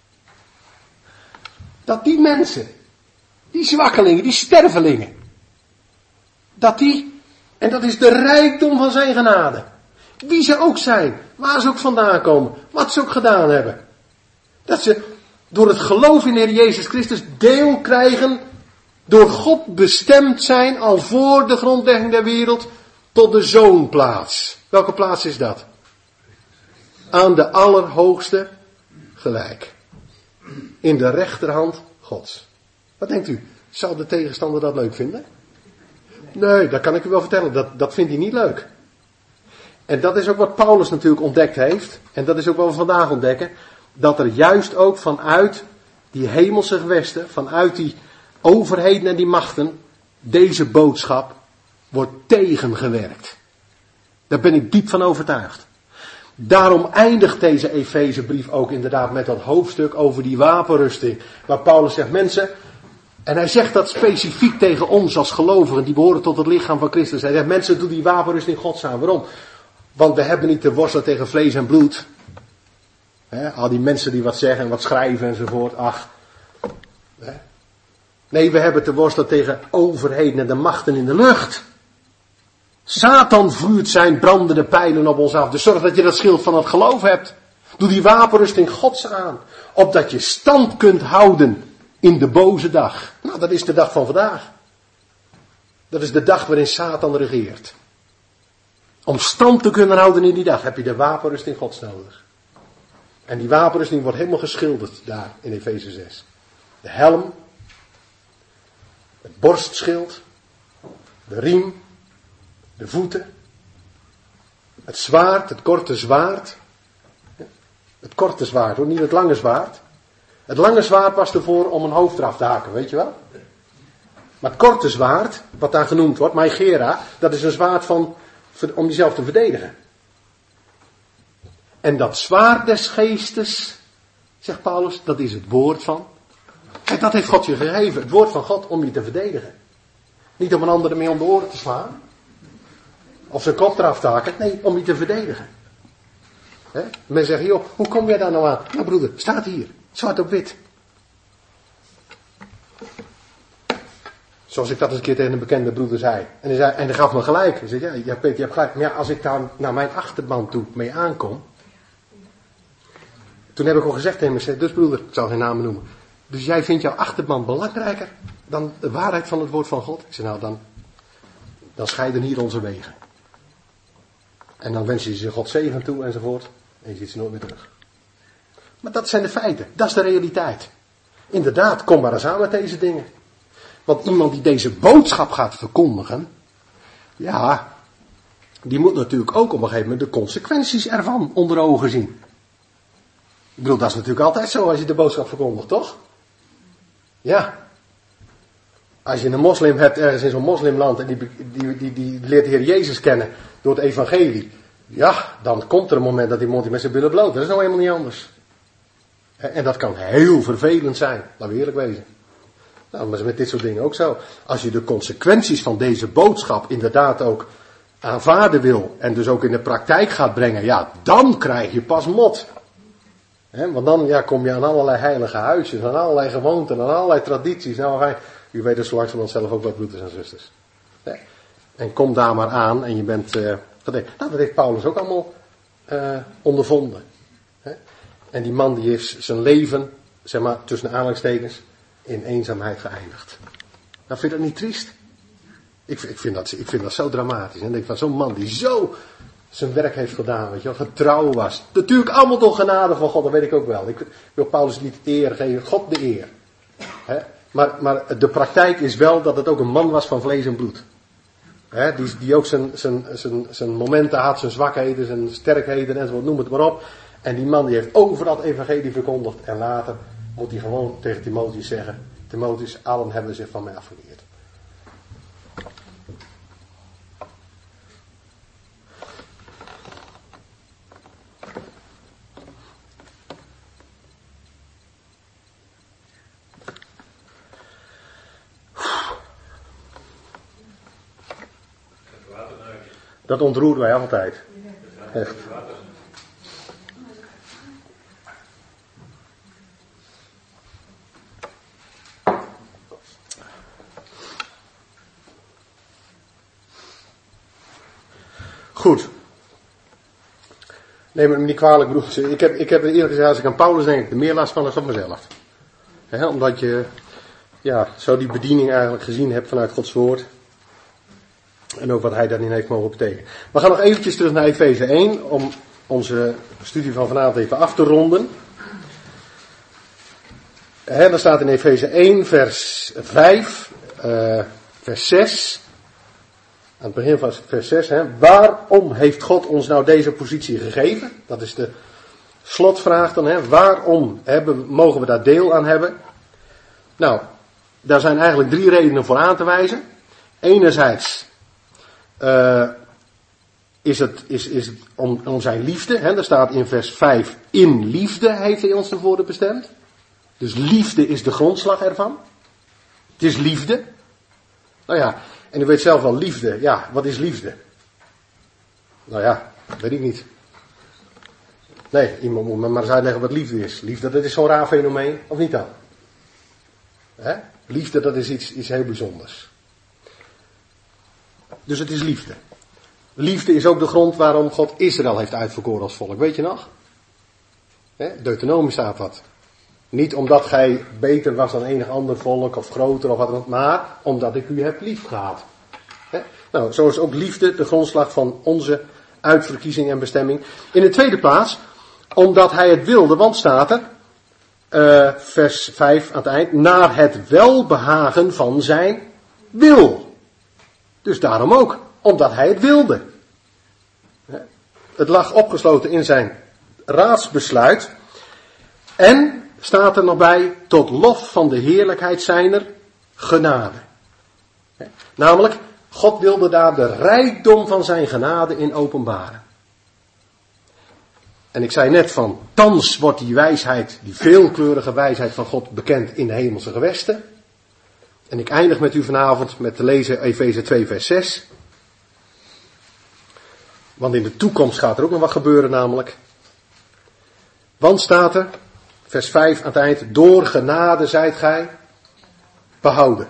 Dat die mensen, die zwakkelingen, die stervelingen, dat die, en dat is de rijkdom van zijn genade, wie ze ook zijn, waar ze ook vandaan komen, wat ze ook gedaan hebben, dat ze door het geloof in de Heer Jezus Christus deel krijgen Door God bestemd zijn al voor de grondlegging der wereld tot de zoonplaats. Welke plaats is dat? Aan de Allerhoogste gelijk. In de rechterhand Gods. Wat denkt u? Zal de tegenstander dat leuk vinden? Nee, dat kan ik u wel vertellen. Dat vindt hij niet leuk. En dat is ook wat Paulus natuurlijk ontdekt heeft. En dat is ook wat we vandaag ontdekken. Dat er juist ook vanuit die hemelse gewesten, vanuit die overheden en die machten, deze boodschap wordt tegengewerkt. Daar ben ik diep van overtuigd. Daarom eindigt deze Efezebrief ook inderdaad met dat hoofdstuk over die wapenrusting. Waar Paulus zegt, mensen, en hij zegt dat specifiek tegen ons als gelovigen, die behoren tot het lichaam van Christus. Hij zegt, mensen, doe die wapenrusting Gods aan. Waarom? Want we hebben niet te worstelen tegen vlees en bloed. Al die mensen die wat zeggen en wat schrijven enzovoort, ach. Nee, we hebben te worstelen tegen overheden en de machten in de lucht. Satan vuurt zijn brandende pijlen op ons af. Dus zorg dat je dat schild van het geloof hebt. Doe die wapenrusting Gods aan. Opdat je stand kunt houden in de boze dag. Nou, dat is de dag van vandaag. Dat is de dag waarin Satan regeert. Om stand te kunnen houden in die dag heb je de wapenrusting Gods nodig. En die wapenrusting wordt helemaal geschilderd daar in Efeze 6. De helm. Het borstschild. De riem. De voeten. Het zwaard, het korte zwaard. Het korte zwaard, hoor, niet het lange zwaard. Het lange zwaard was ervoor om een hoofd eraf te haken, weet je wel. Maar het korte zwaard, wat daar genoemd wordt, Maigera, dat is een zwaard om jezelf te verdedigen. En dat zwaard des geestes, zegt Paulus, dat is het woord van. Kijk, dat heeft God je gegeven, het woord van God om je te verdedigen. Niet om een ander ermee om de oren te slaan. Of zijn kop eraf te haken. Nee, om je te verdedigen. Men zegt, joh, hoe kom jij daar nou aan? Nou broeder, staat hier. Zwart op wit. Zoals ik dat eens een keer tegen een bekende broeder zei. En hij gaf me gelijk. Hij zei, ja Peter, je hebt gelijk. Maar ja, als ik daar naar mijn achterban toe mee aankom. Toen heb ik al gezegd tegen hem, dus broeder, ik zal geen namen noemen. Dus jij vindt jouw achterban belangrijker dan de waarheid van het woord van God? Ik zei, nou dan scheiden hier onze wegen. En dan wens je ze God zegen toe enzovoort. En je ziet ze nooit meer terug. Maar dat zijn de feiten. Dat is de realiteit. Inderdaad, kom maar eens aan met deze dingen. Want iemand die deze boodschap gaat verkondigen. Ja, die moet natuurlijk ook op een gegeven moment de consequenties ervan onder ogen zien. Ik bedoel, dat is natuurlijk altijd zo als je de boodschap verkondigt, toch? Ja. Als je een moslim hebt ergens in zo'n moslimland en die leert de Heer Jezus kennen door het evangelie. Ja, dan komt er een moment dat die mond met zijn billen bloot. Dat is nou helemaal niet anders. En dat kan heel vervelend zijn, laten we eerlijk wezen. Nou, maar met dit soort dingen ook zo. Als je de consequenties van deze boodschap inderdaad ook aanvaarden wil en dus ook in de praktijk gaat brengen, ja, dan krijg je pas mot. Want dan kom je aan allerlei heilige huisjes, aan allerlei gewoonten, aan allerlei tradities. Nou, u weet dus langzamerhand zelf ook wat, broeders en zusters. En kom daar maar aan en je bent... dat heeft Paulus ook allemaal ondervonden. En die man die heeft zijn leven, zeg maar tussen aanhalingstekens, in eenzaamheid geëindigd. Nou, vind je dat niet triest? Ik vind dat zo dramatisch. En ik denk van zo'n man die zo zijn werk heeft gedaan, weet je wel, getrouw was. Natuurlijk allemaal door genade van God, dat weet ik ook wel. Ik wil Paulus niet eer geven, God de eer. Maar de praktijk is wel dat het ook een man was van vlees en bloed. Die ook zijn momenten had, zijn zwakheden, zijn sterkheden enzovoort, noem het maar op. En die man die heeft overal het evangelie verkondigd. En later moet hij gewoon tegen Timotheus zeggen, Timotheus, allen hebben zich van mij afgekeerd. Dat ontroert mij altijd. Echt. Goed. Neem me niet kwalijk, broers. Ik heb eerlijk gezegd, als ik aan Paulus denk, de meer last van dan op mezelf. Omdat je zo die bediening eigenlijk gezien heb vanuit Gods woord. En ook wat hij daarin heeft mogen betekenen. We gaan nog eventjes terug naar Efeze 1 om onze studie van vanavond even af te ronden. Dan staat in Efeze 1 vers 5, vers 6. Aan het begin van vers 6. Waarom heeft God ons nou deze positie gegeven? Dat is de slotvraag dan. Waarom mogen we daar deel aan hebben? Nou, daar zijn eigenlijk 3 redenen voor aan te wijzen. Enerzijds is het om zijn liefde. Er staat in vers 5, in liefde heeft hij ons tevoren bestemd. Dus liefde is de grondslag ervan. Het is liefde. Nou ja, en u weet zelf wel, liefde. Ja, wat is liefde? Nou ja, weet ik niet. Nee, iemand moet me maar eens uitleggen wat liefde is. Liefde, dat is zo'n raar fenomeen, of niet dan? Liefde, dat is iets heel bijzonders. Dus het is liefde. Liefde is ook de grond waarom God Israël heeft uitverkoren als volk. Weet je nog? Deuteronomium staat dat. Niet omdat gij beter was dan enig ander volk of groter of wat dan ook, maar omdat ik u heb lief gehad. Nou, zo is ook liefde de grondslag van onze uitverkiezing en bestemming. In de tweede plaats, omdat hij het wilde, want staat er, vers 5 aan het eind, naar het welbehagen van zijn wil. Dus daarom ook, omdat hij het wilde. Het lag opgesloten in zijn raadsbesluit. En staat er nog bij, tot lof van de heerlijkheid zijner genade. Namelijk, God wilde daar de rijkdom van zijn genade in openbaren. En ik zei net van, thans wordt die wijsheid, die veelkleurige wijsheid van God bekend in de hemelse gewesten. En ik eindig met u vanavond met te lezen Efeze 2 vers 6. Want in de toekomst gaat er ook nog wat gebeuren namelijk. Want staat er, vers 5 aan het eind, door genade zijt gij behouden.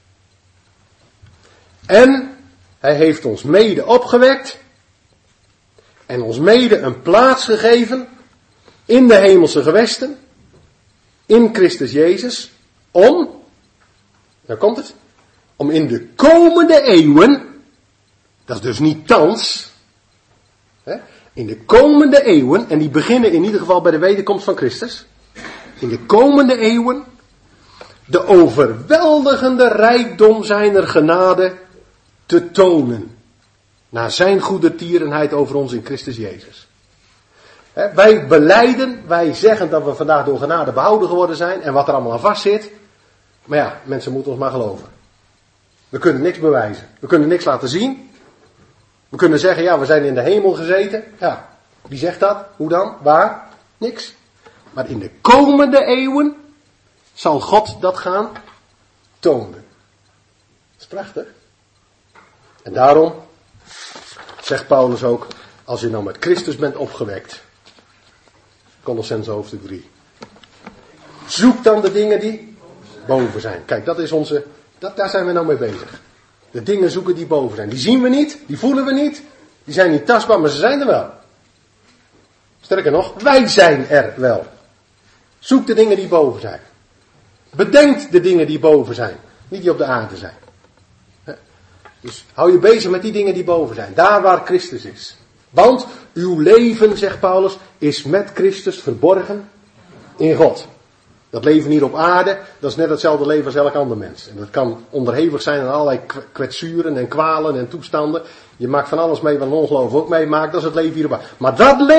En hij heeft ons mede opgewekt en ons mede een plaats gegeven in de hemelse gewesten, in Christus Jezus, daar komt het, om in de komende eeuwen, dat is dus niet thans, in de komende eeuwen, en die beginnen in ieder geval bij de wederkomst van Christus, in de komende eeuwen, de overweldigende rijkdom zijner genade te tonen. Naar zijn goedertierenheid over ons in Christus Jezus. Wij belijden, wij zeggen dat we vandaag door genade behouden geworden zijn en wat er allemaal aan vast zit. Maar ja, mensen moeten ons maar geloven. We kunnen niks bewijzen. We kunnen niks laten zien. We kunnen zeggen, ja, we zijn in de hemel gezeten. Ja, wie zegt dat? Hoe dan? Waar? Niks. Maar in de komende eeuwen zal God dat gaan tonen. Dat is prachtig. En daarom zegt Paulus ook, als je nou met Christus bent opgewekt. Colossenzen hoofdstuk 3. Zoek dan de dingen die boven zijn. Kijk, dat is daar zijn we nou mee bezig. De dingen zoeken die boven zijn. Die zien we niet, die voelen we niet. Die zijn niet tastbaar, maar ze zijn er wel. Sterker nog, wij zijn er wel. Zoek de dingen die boven zijn. Bedenk de dingen die boven zijn. Niet die op de aarde zijn. Dus hou je bezig met die dingen die boven zijn. Daar waar Christus is. Want uw leven, zegt Paulus, is met Christus verborgen in God. Dat leven hier op aarde, dat is net hetzelfde leven als elk ander mens. En dat kan onderhevig zijn aan allerlei kwetsuren en kwalen en toestanden. Je maakt van alles mee wat een ongeloof ook meemaakt. Dat is het leven hier op aarde. Maar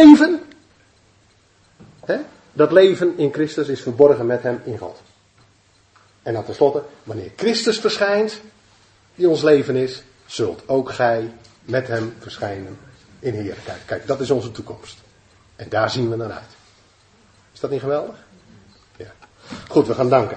dat leven in Christus is verborgen met hem in God. En dan tenslotte, wanneer Christus verschijnt, die ons leven is, zult ook gij met hem verschijnen in heerlijkheid. Kijk, dat is onze toekomst. En daar zien we naar uit. Is dat niet geweldig? Ja. Goed, we gaan danken.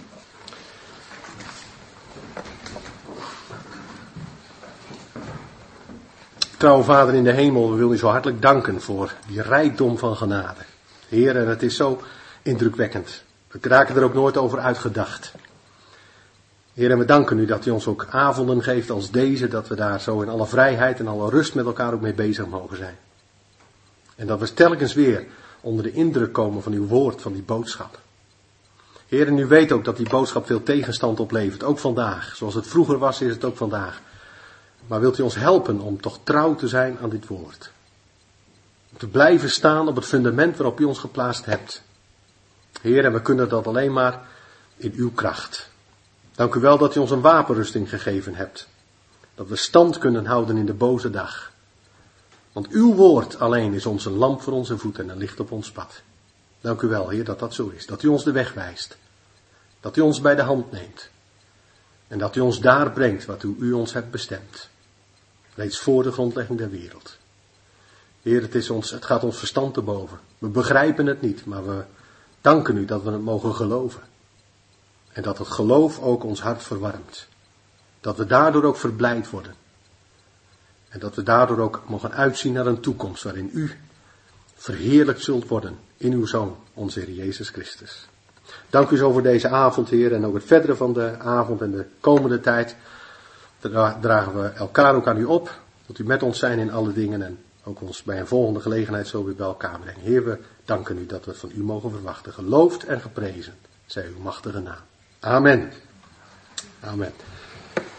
Trouwe Vader in de hemel, we willen u zo hartelijk danken voor die rijkdom van genade. Heer, en het is zo indrukwekkend. We raken er ook nooit over uitgedacht. Heer, en we danken u dat u ons ook avonden geeft als deze, dat we daar zo in alle vrijheid en alle rust met elkaar ook mee bezig mogen zijn. En dat we telkens weer onder de indruk komen van uw woord, van die boodschap. Heer, en u weet ook dat die boodschap veel tegenstand oplevert, ook vandaag. Zoals het vroeger was, is het ook vandaag. Maar wilt u ons helpen om toch trouw te zijn aan dit woord? Om te blijven staan op het fundament waarop u ons geplaatst hebt. Heer, en we kunnen dat alleen maar in uw kracht. Dank u wel dat u ons een wapenrusting gegeven hebt. Dat we stand kunnen houden in de boze dag. Want uw woord alleen is ons een lamp voor onze voeten en een licht op ons pad. Dank u wel, Heer, dat dat zo is. Dat u ons de weg wijst. Dat u ons bij de hand neemt. En dat u ons daar brengt wat u ons hebt bestemd. Reeds voor de grondlegging der wereld. Heer, het gaat ons verstand te boven. We begrijpen het niet, maar we danken u dat we het mogen geloven. En dat het geloof ook ons hart verwarmt. Dat we daardoor ook verblijd worden. En dat we daardoor ook mogen uitzien naar een toekomst waarin u verheerlijkt zult worden in uw Zoon, onze Heer Jezus Christus. Dank u zo voor deze avond, Heer, en ook het verdere van de avond en de komende tijd. Dragen we elkaar ook aan u op, dat u met ons zijn in alle dingen en ook ons bij een volgende gelegenheid zo weer bij elkaar brengen. Heer, we danken u dat we van u mogen verwachten. Geloofd en geprezen zij uw machtige naam. Amen. Amen.